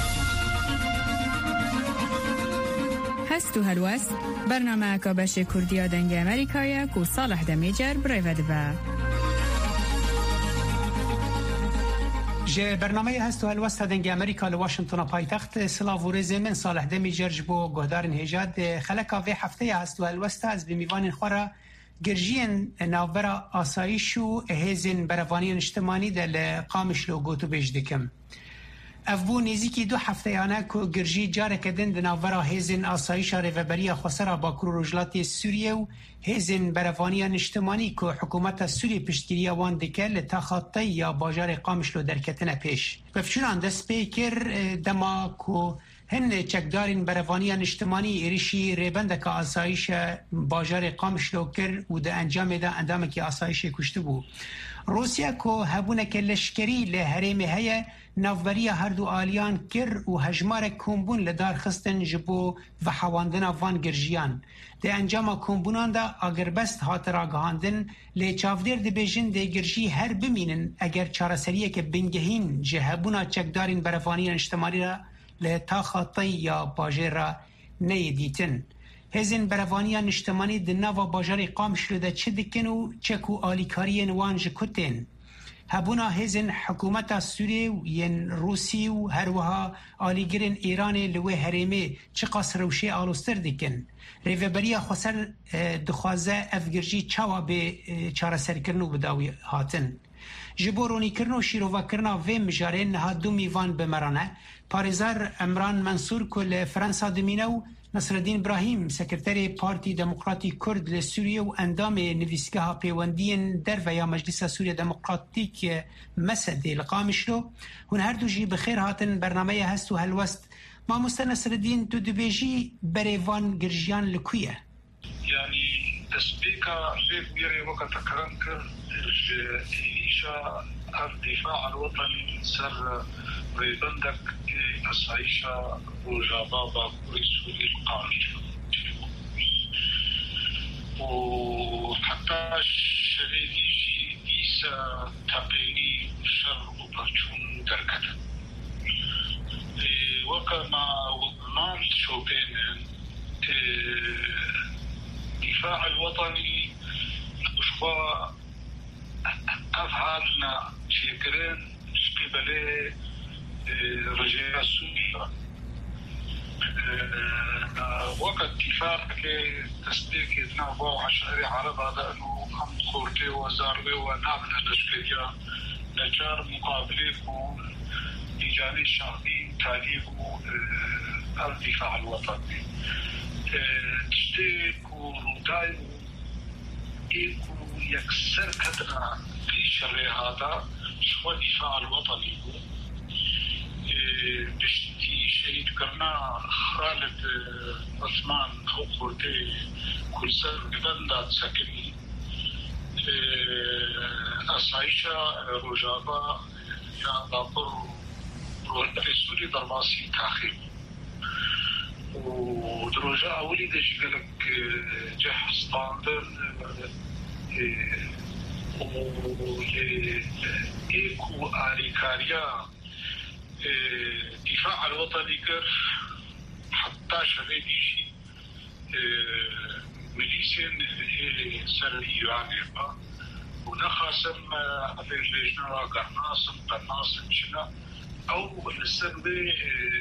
هستو هلوس برنامه کابش کردیا دنگی امریکایا کو صالح دمیجر بریود با جه برنامه هست و هلوست دنگ امریکا لواشنطن پایتخت سلاوریز من صالح دمی جرج بو گهدارن هجاد خلقا و هفته هست و هلوست از بمیوان خورا گرجین ناورا آسایش و هزین بروانی اجتماعی دل قامش لو گوتو بیش دکم افبو نزیکی دو هفته آنه که گرجی جاره کدن دناورا هزین آسایش ریوبری خسرا با کرورجلات سوریه و هزین بروانی اجتماعی که حکومت سوریه پشتگیری وان دکه لتا خطی یا باجار قامشلو درکتنه پیش. بفچونان دست پیکر دما که هن چکدارین بروانی اجتماعی ایریشی ریبنده که آسایش باجار قامشلو کر و ده انجام ده اندامه که آسایش کشته بو. روسیه که هبونه که لشکری لحرمه هیه نوبری هر دو آلیان کر و هجمار کمبون لدار خستن جبو و حواندن وان گرجیان. ده انجام کمبونان دا اگر بست هات راگهاندن لی چافدر ده بیجن ده گرجی هر بمینن اگر چارسریه که بنگهین جهبونا چکدارین برفانی اجتماعی را لی تا خاطی یا باجر را نیدیتن. هزین بروانی اجتماعی ده نوا باجر قامشلو ده چه دکن و چکو آلیکاری نوان جکتن. هبونا هزین حکومت سوریه و ین روسی و هروها آلیگرین ایران لوی هریمه چه قصر روشه آلوستر دکن. ریوبری خسر دخوازه افگرجی چاوا به چاره سر کرنو بداوی هاتن. جبورونی کرنو شیرووا کرنا و مجارین ها دو میوان بمرانه. پاریزار امران منصور کل فرانسا دمینو نصرالدین ابراهیم سکرتری پارتی دموکراتی کرد لسوریه و اندام نویسگاه پیوندین در و یا مجلس سوریه دموکراتیک مسد لقامشلو هون هر دو جی بخیر هاتن برنامه هست و هلوست ما مست نصرالدین تو دبیجی بریوان گرجیان لکویه یعنی تسبیکا غير ميري وقت كرنك إيشا الدفاع الوطني سر ريبندك أسعيشا وجابابا كوريسولي القامش وحتى الشريدي جي إيسا تقيني شر وبرجون دركتا وكما وقمان شوبين الدفاع الوطني وشبا أفعالنا شكرين شقبلي رجاء سوريا وقت اتفاق تصديق نافو عشري عرب هذا أنه هم خورتي وزاروي ونابنا لشكريا نجار مقابلكم لجاني الشعبي تاليب الدفاع الوطني تشتيك وروداي إيكو يكسر كدنا في شري هذا شو الدفاع الوطني بشتي شهيد كرنا خالد عثمان خوخورتي كل سر ببندات سكني أسعيشة رجابة يا دابر روحي سوري درماسي تاخير ودروجة أولي داش قالك جه ستاندر إيكو آليكاريا دفاع الوطني كر حتى شريديشي ميليسين سر إيران يبقى ونخاسم أفير ليجنا قرناسم قرناسم شنا او السنبي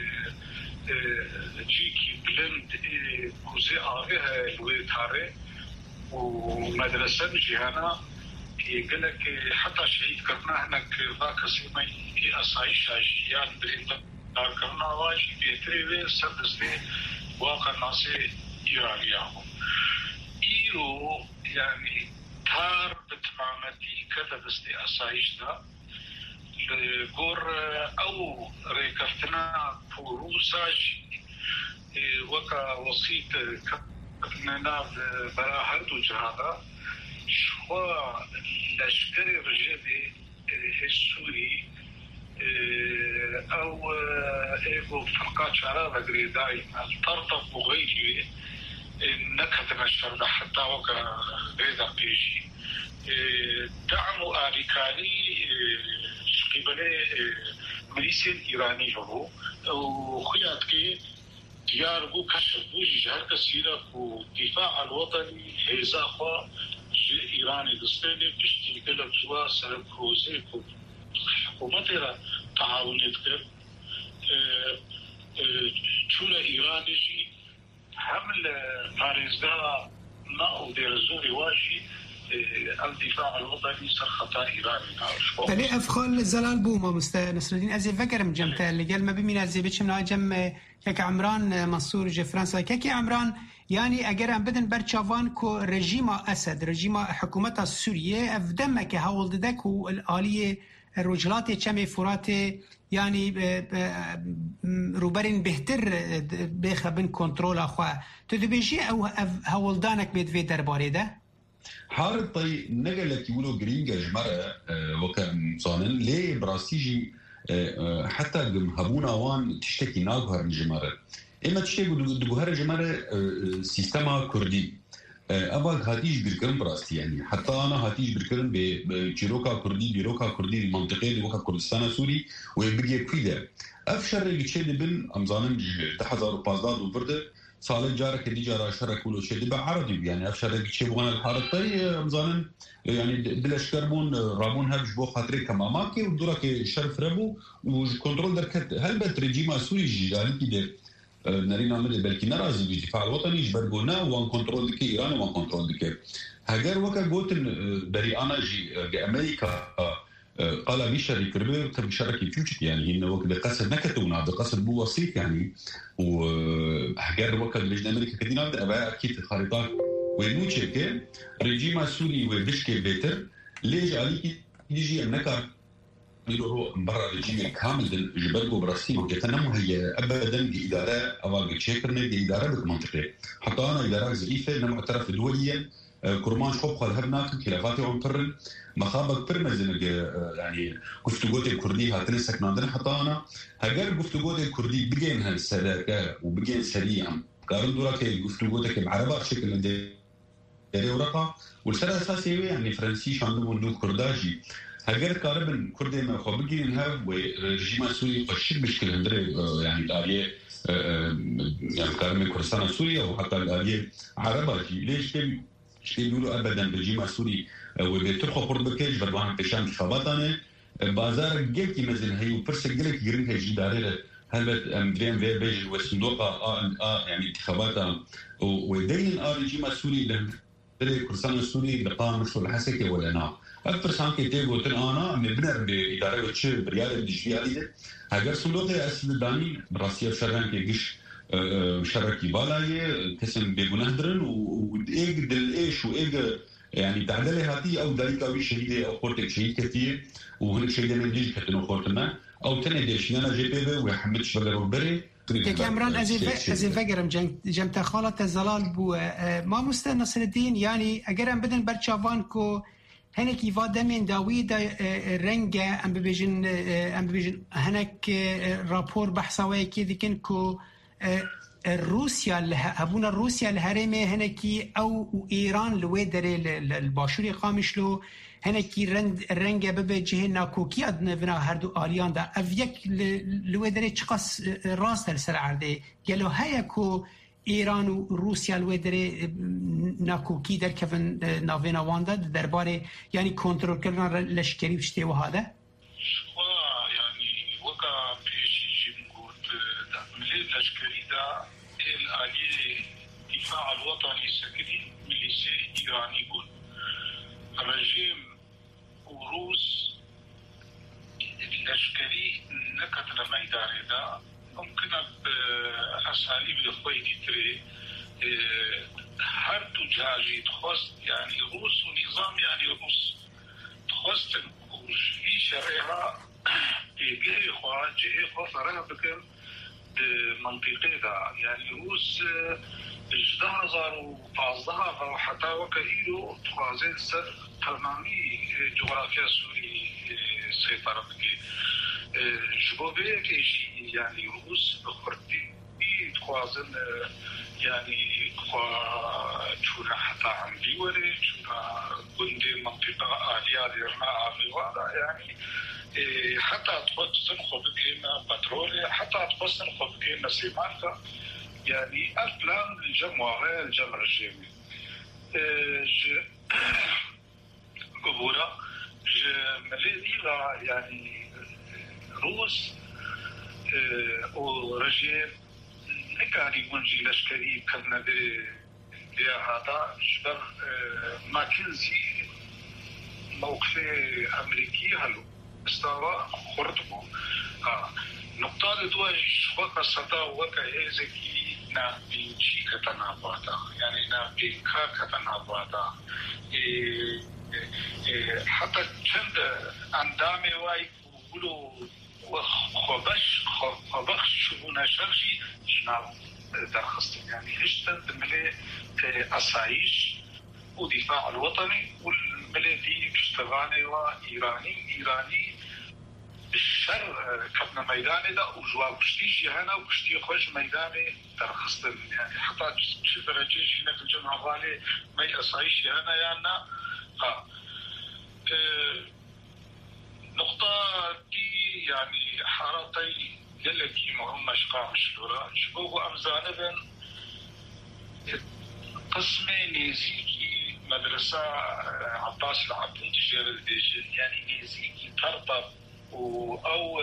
جيكي بلند كوزي آغيها الويتاري ومدرسة جهانا يقولك حتى شهيد كرنا هناك ذاك سيمي أصايش أشياء بريد كرنا واجي بيتري سردسي واقع ناسي إيرانياهم إيرو يعني تار بتمامتي كذا بستي أصايش دا لغور أو ريكفتنا فوروساش وكا وسيط كتننا براهد جهادا شخوا لشكري رجالي السوري أو إيغو فرقات شعراء غريداي الطرطف وغيري نكتنا الشرد حتى وكا غيدا بيجي دعموا آريكاني شقيبالي مليسي الإيراني هو وخياتكي ديار بو كشف بوجي جهر كسيرة ودفاع الوطني هزاقا جي إيراني دستاني بشتي كلب جوا سرب كروزي حكومتها تعاونت كر شولا إيراني جي حمل باريزدا ناو دير زوري واجي الدفاع الوطني سر خطا إيراني تلي أفخال زلال بوما مستر نصر الدين أزي فكر مجمتها اللي قال ما بمين أزي بيتش من جم كك عمران منصور جي فرنسا كك عمران يعني اگر ام بدن برچاوان کو رژیم اسد رژیم حکومت سوریه افدم که هول ددک و الآلیه رجلات چم فرات يعني روبرين بهتر بخبن كنترول اخوا تدبيجي او هولدانك بيد في درباري ده حارب طي نقلت يقولوا جرينجا جمرة وكان صانن ليه براسيجي حتى هبونا وان تشتكي ناقهر جمرة اما تشتكي دقهر جمرة سيستما كردي أبغى هاتيج بالكرم براستي يعني حتى أنا هاتيج بالكرم بجيروكا كردي بيروكا كردي المنطقة اللي وقع كردستان سوري ويبقى كويدا أفشر اللي تشيد بن أمزانن تحذر وبازداد وبرد صالح جارك اللي جارا شرك ولو شيد بعربي يعني أفشر اللي تشيد وانا الحارطي أمزانن يعني دلش كربون رابون هبش بو خاطري كماماكي ودورك شرف ربو وكنترول دركت هل بترجيما سوري جيراني كده نرينا عمل بلكي نرازي بالدفاع الوطني جبرقونا وان كنترول دكي إيران وان كنترول دكي هاجر وكا قوتن بري أنا جي أمريكا قال بيشاري كربير تبي شاركي فيوتشت يعني إنه وقت بقصد نكتونا بقصد بو وسيط يعني وهاجر وكا بيجن أمريكا كدينا أبا أكيد الخريطة وينوتشي كي رجيم سوري وبشكي بيتر ليش عليكي يجي أمريكا يروحوا برا رجيم كامل جبرقوا براسي وجتنمو هي ابدا اداره اواقي شكرنا اداره بالمنطقه حتى انا اداره زعيفه نمو اعترف دوليا كرمان شوب خلهبنا خلافات يوم قرن مخابه برمز يعني قفتوغوت الكردي هاتن سكن عندنا حتى انا هاجر قفتوغوت الكردي بجين هالسلاكه وبجين سريعا قارن دوراك قفتوغوتك بعربه شكل دي ورقه والسنه الاساسيه يعني فرنسي عندهم دو كرداجي هاجر كاربن كردي ما خبرجي إنها ورجيم سوري قشير بشكل هندري يعني الآلية يعني كاربن كردستان سوريا وحتى الآلية عربة ليش كم شيء بيقولوا أبدا رجيم سوري وبيترخوا قربكيج بربعان بشام خبطانة بازار جيكي مثل هي وبرسك جلك يرين هي جدارة هل أمدرين في بيج وصندوق آ يعني انتخاباتها ودين آ رجيم سوري له كردستان سوري بقام مش ولا حسكة ولا نعم أكثر سانكي تيجو تن أنا مبنر بإدارة وتشير بريالة الدجلية هذه هاجر صندوقي أسد داني براسية شرعاً كيجش شركي بالاي كسم بيجونه درن وإيج دل إيش وإيج يعني تعدله هاتي أو ذلك أو شهيدة أو قرتك شهيد كثير وهناك شهيدة من ديج كتنو قرتنا أو تنديش نانا جي بي بي ويحمد شباب روبري كامران أزي فجرم جمت خالة الزلال بو ما مست نصر الدين يعني أجرم بدن برشافانكو هناك يفاد من داوود رنجة أم بيجن أم بيجن هناك رابور بحثوي كذا كنكو روسيا هبونا روسيا الهرمة هناك أو إيران لويدري الباشوري قامش له هناك رند رنجة ببجهنا كوكي أدنى بنا هردو آليان دا أفيك لويدري تقص راس السرعة ده قالوا هياكو إيران وروسيا الودري ناكوكي در كفن نافينا واندا درباري يعني كنترول كرنا لشكري وشتي وهذا يعني وكا لشکری دا الآلية الدفاع الوطني سكري ميليسي إيراني بون رجيم وروس لشکری نکتر میدان دا ممکن بأساليب الخوي تري هر دو جهاجي تخص يعني روس ونظام يعني روس تخص وجي شرعها جهي خوا جهي خوا فرها بكم منطقة دا يعني روس اجدها زارو فازدها وحتى وكهيلو تخازين سر تمامي جغرافيا سوري سيطرة بكي جبوبيك يجي يعني روس بخرتي تخازن يعني خوا تشونا حتى عن ديوري تشونا بندي منطقة آلية ديرنا آغيوانا يعني حتى تخصن خبكينا بترولي حتى تخصن خبكينا سيمانكا يعني البلان الجمع الجمع الرجيمي قبورة مليدي يعني روس ورجيم نكاري منجي لشكري كنا دي هذا جبر ماكنزي موقفي أمريكي هلو استوى خرطبو نقطة دوا شوكا ستا وكا هيزكي نا بينشي كتناباتا يعني نا بينكا كتناباتا حتى چند اندامي واي بلو خبش خبخش شبونا شرشي جناب درخصت يعني هشتن دملي أسايش ودفاع الوطني والملي دي اشتغاني وإيراني إيراني الشر كبنا ميداني دا وجواب كشتي جهانا وكشتي خوش ميداني درخصت يعني حتى شي درجة هنا في الجمعة غالي مي أسايش جهانا يعني ها اه نقطة دي يعني حارتي يلكي مهم مشقا مشلورا شبوه أمزانبن قسمي نيزيكي مدرسة عباس العبود جير الديجن يعني نيزيكي ترطب أو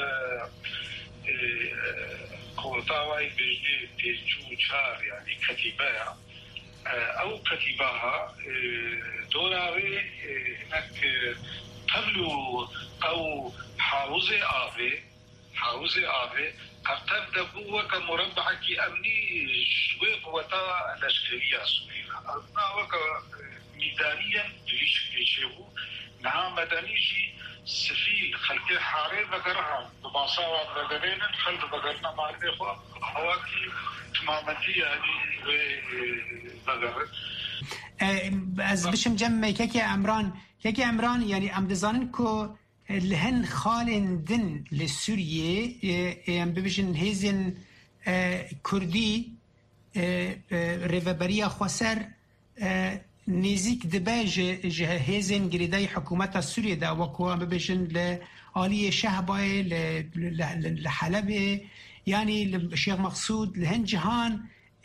قوطاوي بجني بيجو شار يعني كتيباها أو كتيباها دولاري إنك تبلو أو حاوزي آفي حاوزي آفي قرطب دبوه كمربع كي أمني شوي قوتا لشكرية سوريا أبنا وكا ميدانيا ليش كيشيهو نعم مدنيجي سفيل خلقي حاري بقرها بمصاوات بقرين خلق بقرنا مع الإخوة هواكي تمامتي يعني بقر از بشم جمع كيكي عمران كيكي عمران يعني ام دزانن كو لهن خالن دن لسوريا ام ببجن هيزن كردي ريفابريا خوسر نزيك دباج هيزن جريداي حكومة سوريا دا وكو ببجن لآلية شهباي لحلب يعني الشيخ مقصود لهن جهان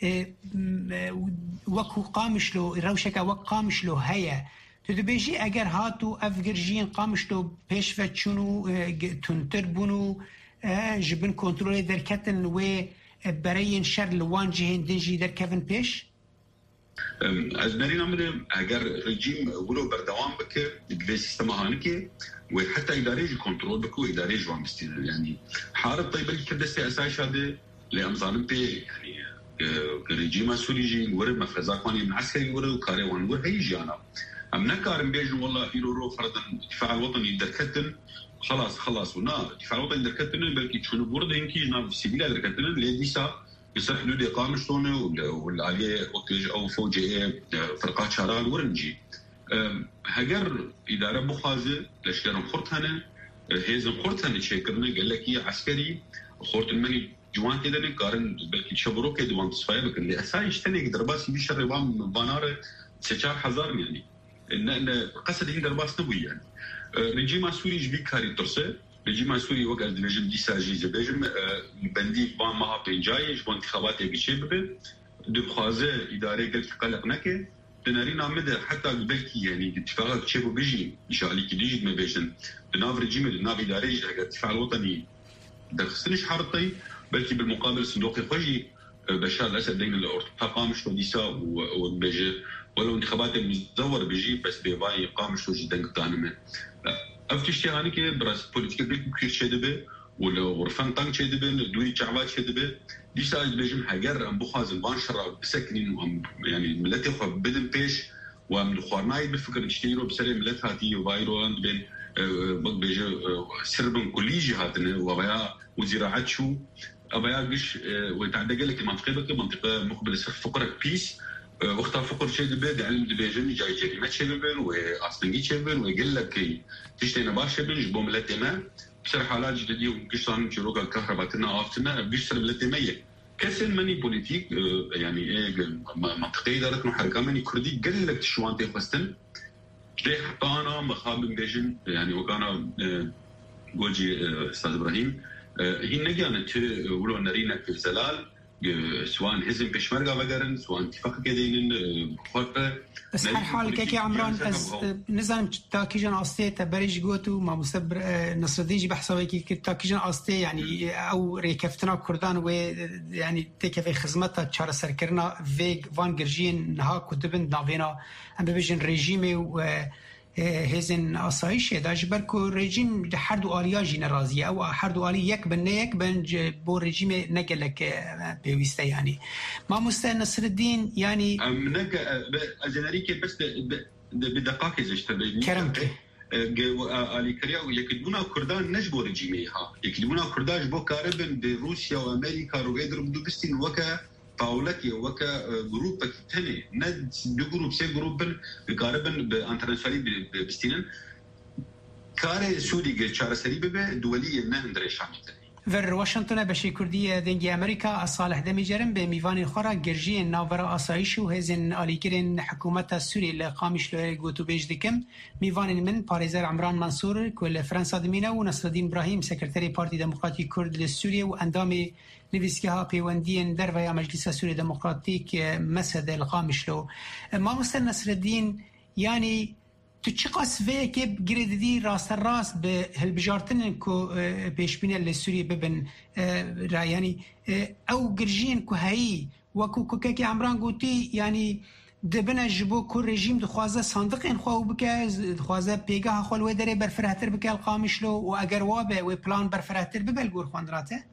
وكو قامش له روشكا وك قامش له هيا تدبيجي اگر هاتو افگرجين قامش له پیشفت چونو تنتر بونو جبن کنترول درکتن و برين شر لوان جهن دنجي در كفن پیش از نرين عمله اگر رجيم ولو بردوام بك بلي سيستم هانكي وحتى اداري كنترول بك واداري جوان بستيل يعني حارب طيب الكردستي اساس هذا لامزان بي يعني الرجيم السوري جي ورد مفرزاكواني من عسكري ورد وكاريوان ورد هيجي انا ام نكارم بيجن والله يرو فرضا الدفاع الوطني دركتن خلاص خلاص ونا الدفاع الوطني دركتن بلكي شنو برد هنكي ناف سيبيلا دركتن اللي ديسا يصح له اقامه شلون ولا عليه اوتج او فوجي فرقات شارع ورنجي هجر اداره بخازه لشكر خرطنه هيزم خرطنه شكرنا قال لك هي عسكري خرط المني جوان كده نقارن بلكي شبرو كده وان تصفايه بك اللي اسايش تاني يقدر باس يبيش الربام بانار سيشار حزار يعني ان ان قصد يقدر باس نبوي يعني رجيم سوري جبي كاري ترسه رجيم سوري وقت الرجيم دي ساجي جبجم بندي بان ما بينجاي جبن انتخابات يجي بب دو خوازه اداره قال قلق نكه تناري نامده حتى بلكي يعني اتفاقات شبو بيجي ان شاء الله كي يجي ما بيجن بناف رجيم الناف اداره الدفاع الوطني درخصنش حارطي بلكي بالمقابل صندوق خجي بشار الاسد دين الارتقاء قامش وديسا وبيجي ولو انتخابات مزور بيجي بس بيباي قامش جدا قدامه افتشتي هاني كي براس بوليتيك بالكثير شدبه ولا ورفان طنق شدبه دوي شعبات شدبه ديسا بيجي حجر ام بخاز البانشر بسكنين يعني ملتي خو بدن بيش ومن خوارناي بفكر يشتيروا بسري ملت هاتي وبايرولاند بين بيجي سربن كل جهاتنا وبيا وزراعه شو ابيا قش ويتعدى لك المنطقه بك منطقه مقبله صرف فقرك بيس واختار فقر شيء دبي علم دبي جن جاي جري ما تشبن واصلي تشبن ويقول لك تشتي نبار شبن جبو ملتما بصير حالات جديده وقشطان جروق الكهرباء افتنا بيشتر ملتميه كسن ماني بوليتيك يعني ايه منطقه اداره حركه ماني كردي قال لك شو انت خستن ليه انا مخابن بيجن يعني وكان قولجي استاذ ابراهيم هي نجانت ولو نرينا في الزلال سواء حزب بشمرقة وقرن سواء اتفاق كدين خطة بس حال كيكي عمران از نظام تاكيجن أصلي تبرج جوتو ما مسبر نصر ديجي بحسابي كي تاكيجن أصلي يعني أو ريكفتنا كردان و يعني تكفي خدمتها تشار سركرنا فيج فان جرجين نها كتبن نافينا أم بيجن ريجيمي و هزن آسایش داشت برکو رژیم هر دو آلیا جین رازیه او هر دو آلی یک بن یک بن با رژیم نگلک بیوسته یعنی ما مست نصر الدین یعنی نگ اجنریک بس بدقائق زشتبه کرمک آلی کریا و یکدونا کردان نجبو رژیمی ها یکدونا کرداش بو کاربن به روسیا و امریکا رو گدرم دو بستین وکا طاولتي وكا جروب تاني ند دو جروب سي جروب قاربا بانترناشونالي بستينن كاري سوري تشار سريبه دوليه نهندري شامته ور واشنطن بشي كرديه دنجي امريكا صالح دميجرن بميوان خورا جرجي ناورا اسايش وهزن اليكرين حكومه سوريا اللي قامش له غوتو بيج دكم ميوان من باريزر عمران منصور كل فرنسا دمينا ونصر الدين ابراهيم سكرتيري بارتي ديمقراطي كرد لسوريا واندامي نویسکه‌ها پیوندین در و مجلس سوری دموکراتیک مسد القامش له ما مستن نصر الدين يعني تشقص فيك جريدي راس الراس بهالبجارتن كو بيشبين للسوري ببن يعني او جرجين كو هي وكو كوكي عمران قوتي يعني دبنا جبو كل رژیم دخوازه صندوق خو بك دخوازه بيغا خو ودري برفرهتر بك القامش له واگر وابه و بلان برفرهتر ببلغور خواندراته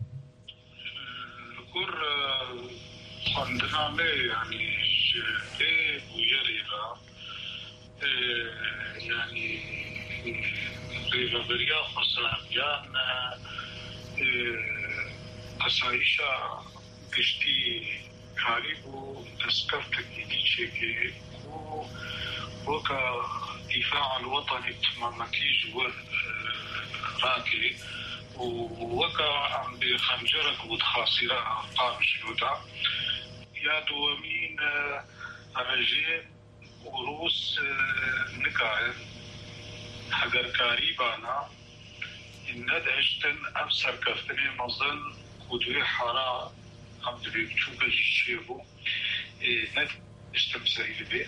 كور خواندنامه يعني ايه ويريرا يعني ريفابريا خصوصيان اسايشا گشتي كاريبو تسكرتك ديشيكي و وكا دفاع الوطني تمامكي جوال راكي ووكا عم بخنجرك وتخاصرة قامش لودا يا دوامين رجيم وروس نكاين حقر كاريبانا الند هشتن أبسر كفتني مظن ودوي حرا عم تبي تشوفه جيشيبو ند هشتن سهيل بي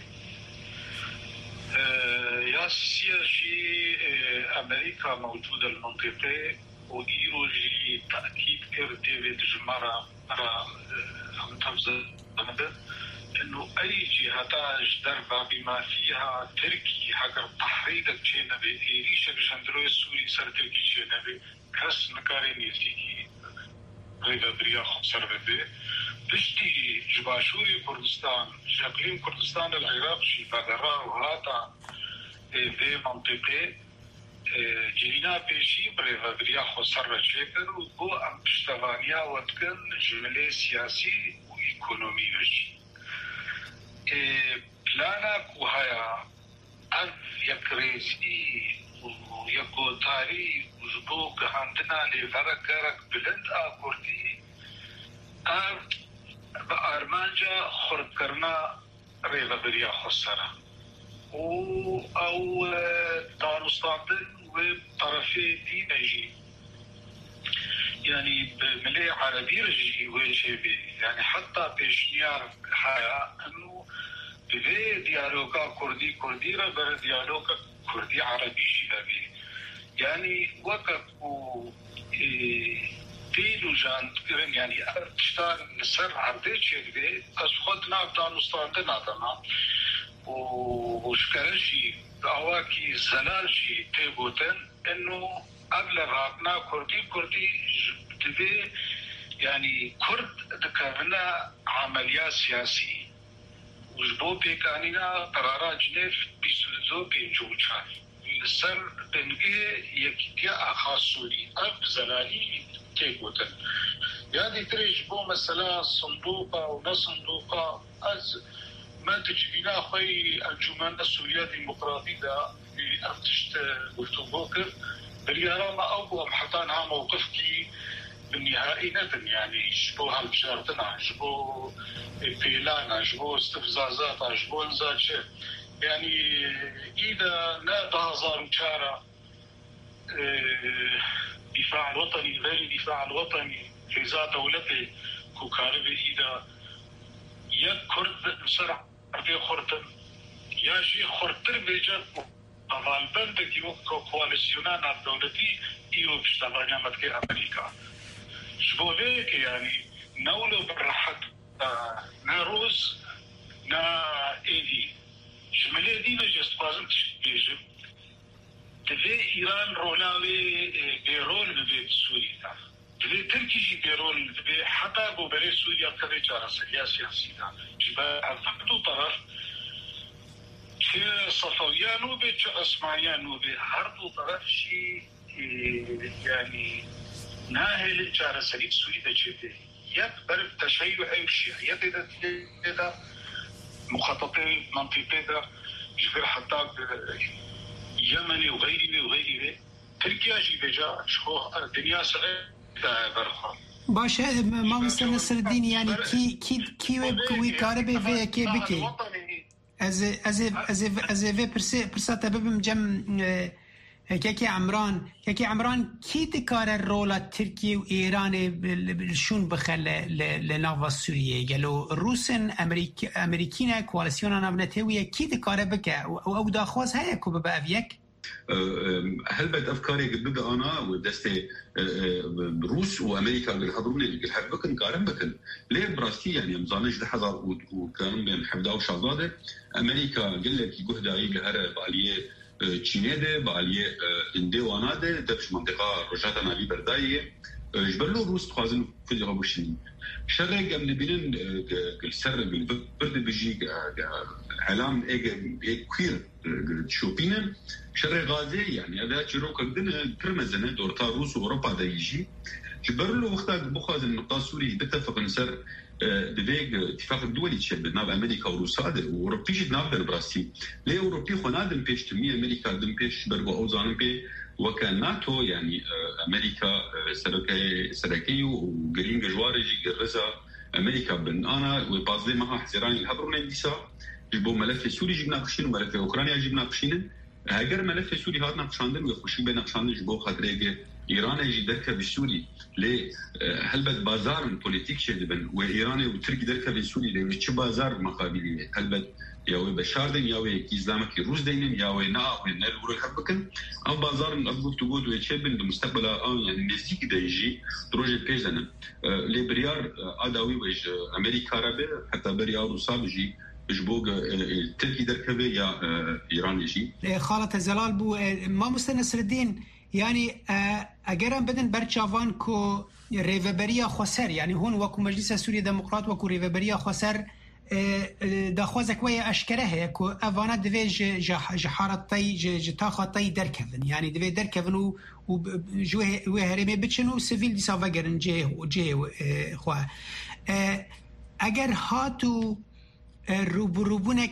يا سياجي أمريكا موجودة المنطقة وإيروجي تأكيد كر ديفيد جمارة مرة عم تفضل إنه أي جهتاج دربة بما فيها تركي حقر تحريدك شينا بي إيريشة بشندروي السوري سر تركي شينا بي كس نكارين يزيكي غير بريا خبصر بي بشتي جباشوري كردستان جاقليم كردستان العراق شي بقرا وهاتا في منطقة جينا بيشي بريفا بريا خسر شكر وبو ام بشتغانيا وتكن جملة سياسي وإيكونومي وشي بلانا وهايا أف يكريزي ويكو تاري وزبوك عندنا لفرقرك بلند آكوردي أف بأرمانجا خرد كرنا ريفا بريا خسرة أو دارستان وطرفي دينجي يعني بملي عربي رجي ويجي بي يعني حتى بيشنيار حياة انه بفي ديالوغا كردي كردي ربر ديالوغا كردي عربي شبابي يعني وقت و تيلو جان يعني اشتغل نسر عرضي شيء از خود نابدان مستند نادنا وشكرجي اواكي زلالجي تيبوتن انه قبل رابنا كردي كردي تبي يعني كرد ذكرنا عمليات سياسية وجبو بيكانينا قرارات جنيف بيسوزو بيجوشان السر دنگه يكيا اخاص سوري اب زلالي تيبوتن يعني تريج بو مثلا صندوقة ونا صندوقة از ما تجينا خوي الجمهورية السورية الديمقراطية اللي ارتشت قلتو بوكر باليارا ما أول محطانها موقفكي بالنهائي ندن يعني جبو هالبشارتنا جبو فيلانا جبو استفزازات جبو انزاج يعني إذا نادى هزار وشارة دفاع الوطني غير دفاع الوطني في ذات دولته كوكاربي إذا يا كرد نسرع في خرطن يا شيء خرطر بيجر غالبا بكيو كواليسيونان الدولتي إيرو بشتغلنا مدكي أمريكا شبوليك يعني نولو بالرحط نا روس نا إيدي شمالي دي نجست بازم تشبيجم تفي إيران رولاوي بيرول ببيت سوريا تفي تركيجي بيرول ببيت حتى بوبري سوريا كذي جارة سياسي سيدا جبا عفقدو طرف که صفویانو به چه اسماعیانو به هر دو طرف شی یعنی ناهل چاره سریع سوی ده چیده یک برف تشیع و شیعیت ده ده مخططه منطقه ده جبر حتی یمنی و غیری و غیری ترکیه جی بجا شخو دنیا سعی ده برخواه باشه ما مثل نصر الدین یعنی کی کی کی وی کاره به وی کی بکی از از از از وی پرسه پرسه تبم جم كيكي عمران كيكي عمران كي تكار رولا تركيا وإيران شون بخل لنافا سوريا قالوا روسن أمريكا أمريكينا كواليسيونا نافنتوية كي تكار بك أو داخواز هيا كوب بأفيك هل بد أفكاري قد بدأ أنا ودستي روس وأمريكا اللي حضروني اللي حد بكن كارم بكن ليه براستي يعني مزانج ده حضر وكان بين حمدا وشعبادة أمريكا قال لك يجهد عيب الهرب عليه چینه باليه اندواناده دبش منطقه روجاتنا لي بردايه جبلو روس خوازن فدي غبوشين شرق قبل بينن السر بالبرد بيجي علام اي كوير شوبين شرق غازي يعني هذا تشرو كدنا كرمزنه دورتا روس واوروبا دا يجي جبرلو وقتها بخازن النقطه سوري بتفق نسر دبيك اتفاق الدولي تشبه ناب امريكا وروسيا واوروبي ناب براسي ليه اوروبي خنادم بيش تمي امريكا دم بيش برغو اوزان بي وكان ناتو يعني امريكا سركي سركي وجرين جوارجي جرزا امريكا بن انا وبازلي ما حزراني الحضرون انديسا جبو ملف سوري جبنا قشين وملف اوكرانيا جبنا قشين هاجر ملف سوري هاتنا قشاندن وخشين بين قشاندن جبو خاطريجي إيران يجي دركها بالسوري ليه هل بد بازار من بوليتيك شدبن وإيران وتركي دركها بالسوري ليه مش بازار مقابلين هل بد ياوي بشار دين ياوي إسلامك روس دينهم ياوي نا ونال وري حبكن أو بازار من أبوك تقول ويتشبن المستقبل آن يعني نزيك ده يجي دروجة بيزنا ليه بريار أداوي ويج أمريكا ربه حتى بريار وصابجي جبوق تركي دركها يا إيران يجي خالة زلال بو ما مستنصر الدين يعني اگرم بدن برچاوان کو ریوبریا خسر يعني هون وكو مجلس سوريا ديمقراط وكو ریوبریا خسر داخوازك ويا اشكره هيك افانا دفي جحارتي جتاخطي دركفن يعني دفي دركفن وجوه وهرمي بتشنو سيفيل دي سافاغرن جي جي خو اگر هاتو روبروبونك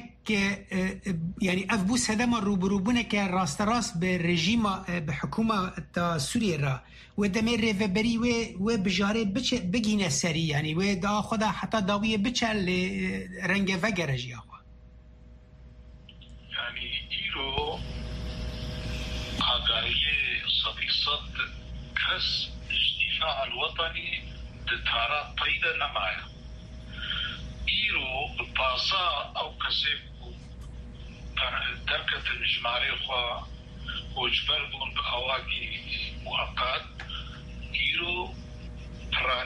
يعني أفبوس هذا ما روبروبونك راست راست بالرجيم بحكومة سوريا را ودمر ريفبري و وبجاري بتش بجينا سري يعني ودا خدا حتى داوية بتشل رنج فجرج يا أخو يعني إيرو قضايا صفيصات كس الدفاع الوطني دتارا طيدة نمايا إيرو باسا أو كسب دركة الإجمالي خوا وجبربون بأواقي مؤقت إيرو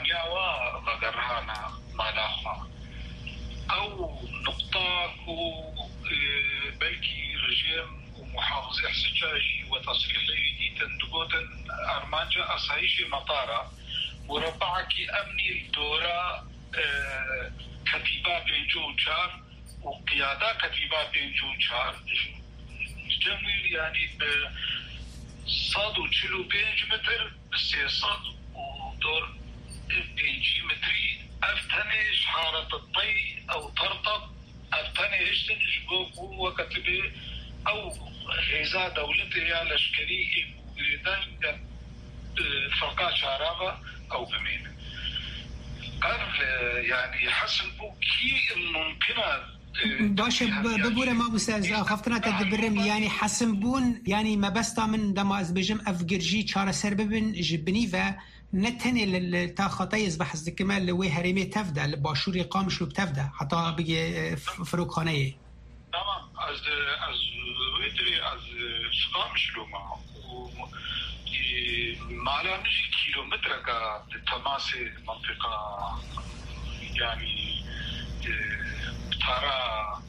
برهانا مالاخا أو نقطة بلكي رجيم ومحافظي حسجاجي وتصريحي دي تندقوتن أرمانجا أصحيشي مطارة مربعك أمني الدورة كتيبة بينجو شار وقيادة كتيبة بينجو شار جميل يعني بصاد وشلو بينج متر بسيصاد ودور بينجي متري أفتنش حارة الطي أو ترطب أفتنش تنجبوكو وكتبه أو غزا دولتي يا لشكري إبوغيدان فرقات شعرابة أو بمين قال يعني حسبوا كي الممكنات باشه ببوره ما مستعز خفتنا تدبرم يعني حسنبون يعني ما بستا من دما از بجم افجرجي چاره سر ببن جبني و نتني تا خطايز بحث كمال لوي هريمي تفدا باشوري قامش لو بتفدا حتى بيجي فروخانه تمام از از ويدري از قامش لو ما مالا نجي كيلومتر كا تماس منطقه يعني ترى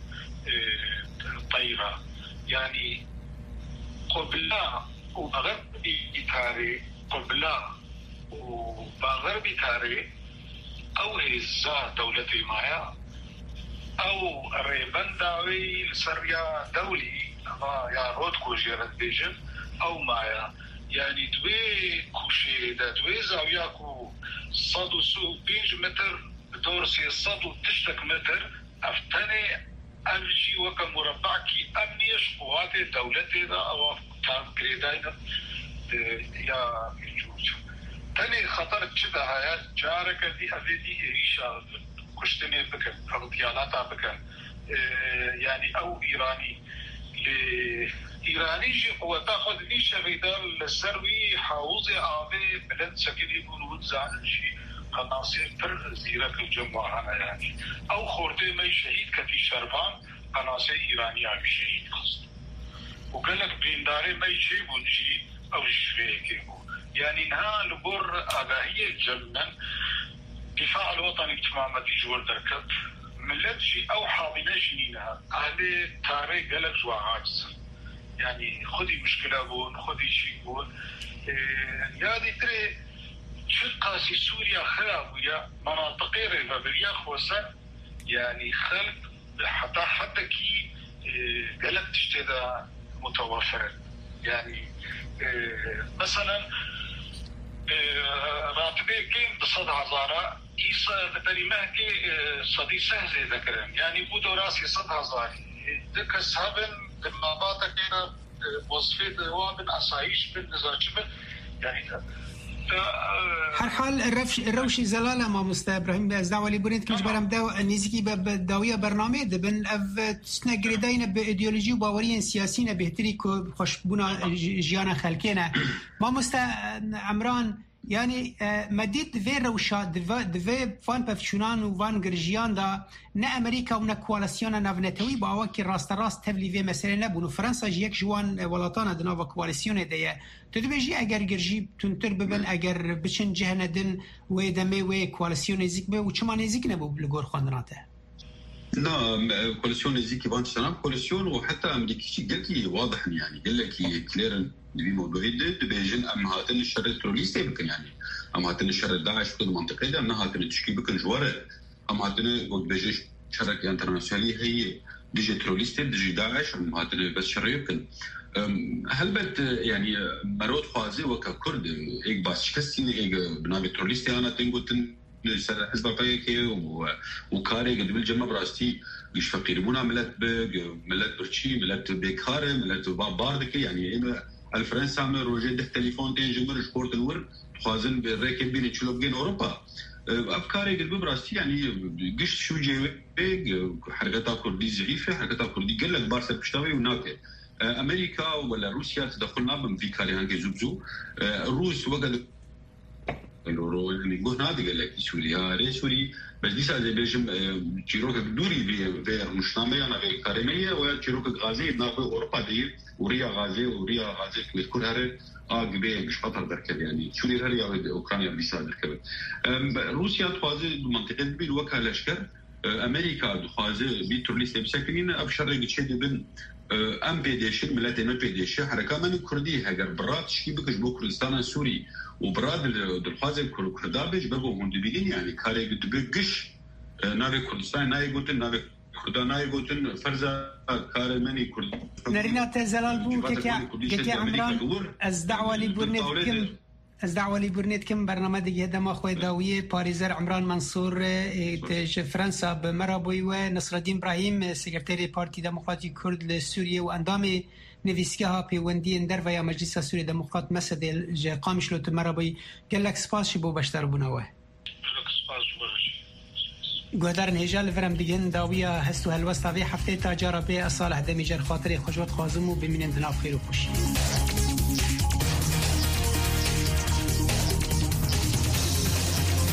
طيرة يعني قبلة وغربي تاري قبلة وغربي تاري أو هزا دولتي مايا أو ريبان داوي لسريا دولي يا رودكو جيرت بيجن أو مايا يعني دوي كوشي دا دوي زاوياكو صدو سو بيج متر دور سي صدو تشتك متر افتني امجي وكمربع كي امنيش قوات دولتي دا او تام كريداينا يا جوج تاني خطر كده هيا جارك دي افيدي ريشا كشتني بكن اغتيالاتا بكن يعني او ايراني ايراني جي قوة تاخذ نيشا ريدال السروي حاوزي آبي بلد سكني يقولون زعنشي قناصير پر زيرك الجمعة هنا يعني أو خورده مي شهيد كتي شربان قناصير إيراني عم شهيد قصد وقالك بينداري مي شيبون جي أو جشفيك يعني نها لبور آباهية الجمن دفاع الوطني تماما تجور دركب ملتجي أو حاضنة جنينها أهلي تاري قالك جوا عاجز يعني خدي مشكلة بون خدي شيء بون يا دي تري شقاسي سوريا خرابية مناطقي ريفابريا خوصا يعني خلق حتى حتى كي قلت تشتدا متوفرة يعني مثلا راتبه كين بصد هزارة إيسا تبري مهكي صدي سهزي ذكرن يعني بودو راسي صد هزار ذك أصحابن لما باتا كينا وصفيت وابن أصايش بن نزاجبن يعني هر حال الرفش الروشي زلاله ما مست ابراهيم از داولی برید که برام داو نزیکی به داویه برنامه دبن اف تسنگریدین به ایدئولوژی و باورین سیاسی نه بهتری که خوشبونا جیان خلکینه ما مست عمران يعني مديد في روشا دفي فان بفشونان وفان جرجيان دا نا أمريكا ونا كواليسيون نافنتوي باوكي راست راست تبلي في مسألة نبون فرنسا جيك جوان ولاتانا دنا كواليسيون ديا تدبيجي أجر جرجي تنتر ببن أجر بشن جهنا دن ويدمي وي كواليسيون زيك به وشما نزيك نبو بلغور خاندناته نعم كواليسيون زيك بان سلام كواليسيون وحتى أمريكي قلت لي واضح يعني قال لك كليرن دبي موضوعي ده بيجن أم هاتن الشر التروريستي بكن يعني أم هاتن الشر داعش في المنطقة ده أم هاتن تشكي بكن جواره أم هاتن قد بيجش شركة انترناسيونالية هي ديجي تروريستي ديجي داعش أم هاتن بس شر يمكن هل بد يعني مرود خوازي وكا كرد إيك باس شكستين إيك بنابي تروريستي أنا تنقوتن سر حزب القيكي وكاري قد بالجمع براستي مش فقيرمونا ملت بق ملت برشي ملت بيكار ملت باردكي يعني إما الفرنسا عمل روجي ده تليفون تين جمر شكورت الور خوازن بالركب بين تشلوبين أوروبا أفكاري قد براستي يعني قش شو جيبك حركتها كردي زعيفة حركتها كردي قلت بارسل بشتوي وناكل أمريكا ولا روسيا تدخلنا بمفيكاري هنجي زبزو الروس وقد الورو اللي يقول هذا قال لك سوريا ري سوري بس دي ساعه بيجم تشيروك دوري بي في مشنامه انا في كاريميه وتشيروك غازي ناخذ اوروبا دي وريا غازي وريا غازي كل هذا اقبي مش خطر دركب يعني سوريا هي اوكرانيا بيساعد دركب روسيا تخازي منطقه بيل وكاله شكر امريكا تخازي بيتورليست بسكنين ابشر يجي بن ام بي دي شي ملات ام بي دي شي حركه من كردي هاجر برات شي بكش بو كردستان السوري وبراد الخازن كردابج بقوا هندبيين يعني كاري بقش ناوي كردستان ناوي قلتن ناوي كردان ناوي قلتن فرزا كاري مني كرد نرينا زلال بو كي عمران از دعوه لبورنيت كم از دعوه لبورنيت كم برنامج هذا ما خوي داويه باريزر عمران منصور تج فرنسا بمرابوي ونصر الدين ابراهيم سكرتيري بارتي ديمقراطي كرد لسوريا واندامي نویسکه پیوندی در و یا مجلس سوری دموکرات مسد ج قامش لوت مرابی قال لك سپاس شبو بشتر بنوه گودار نهجال فرم دیگن داویا هستو هلوستا وی هفته تا جربه صالح دمیجر خاطر خوشوت خازمو ببینن دنا خیر و خوشی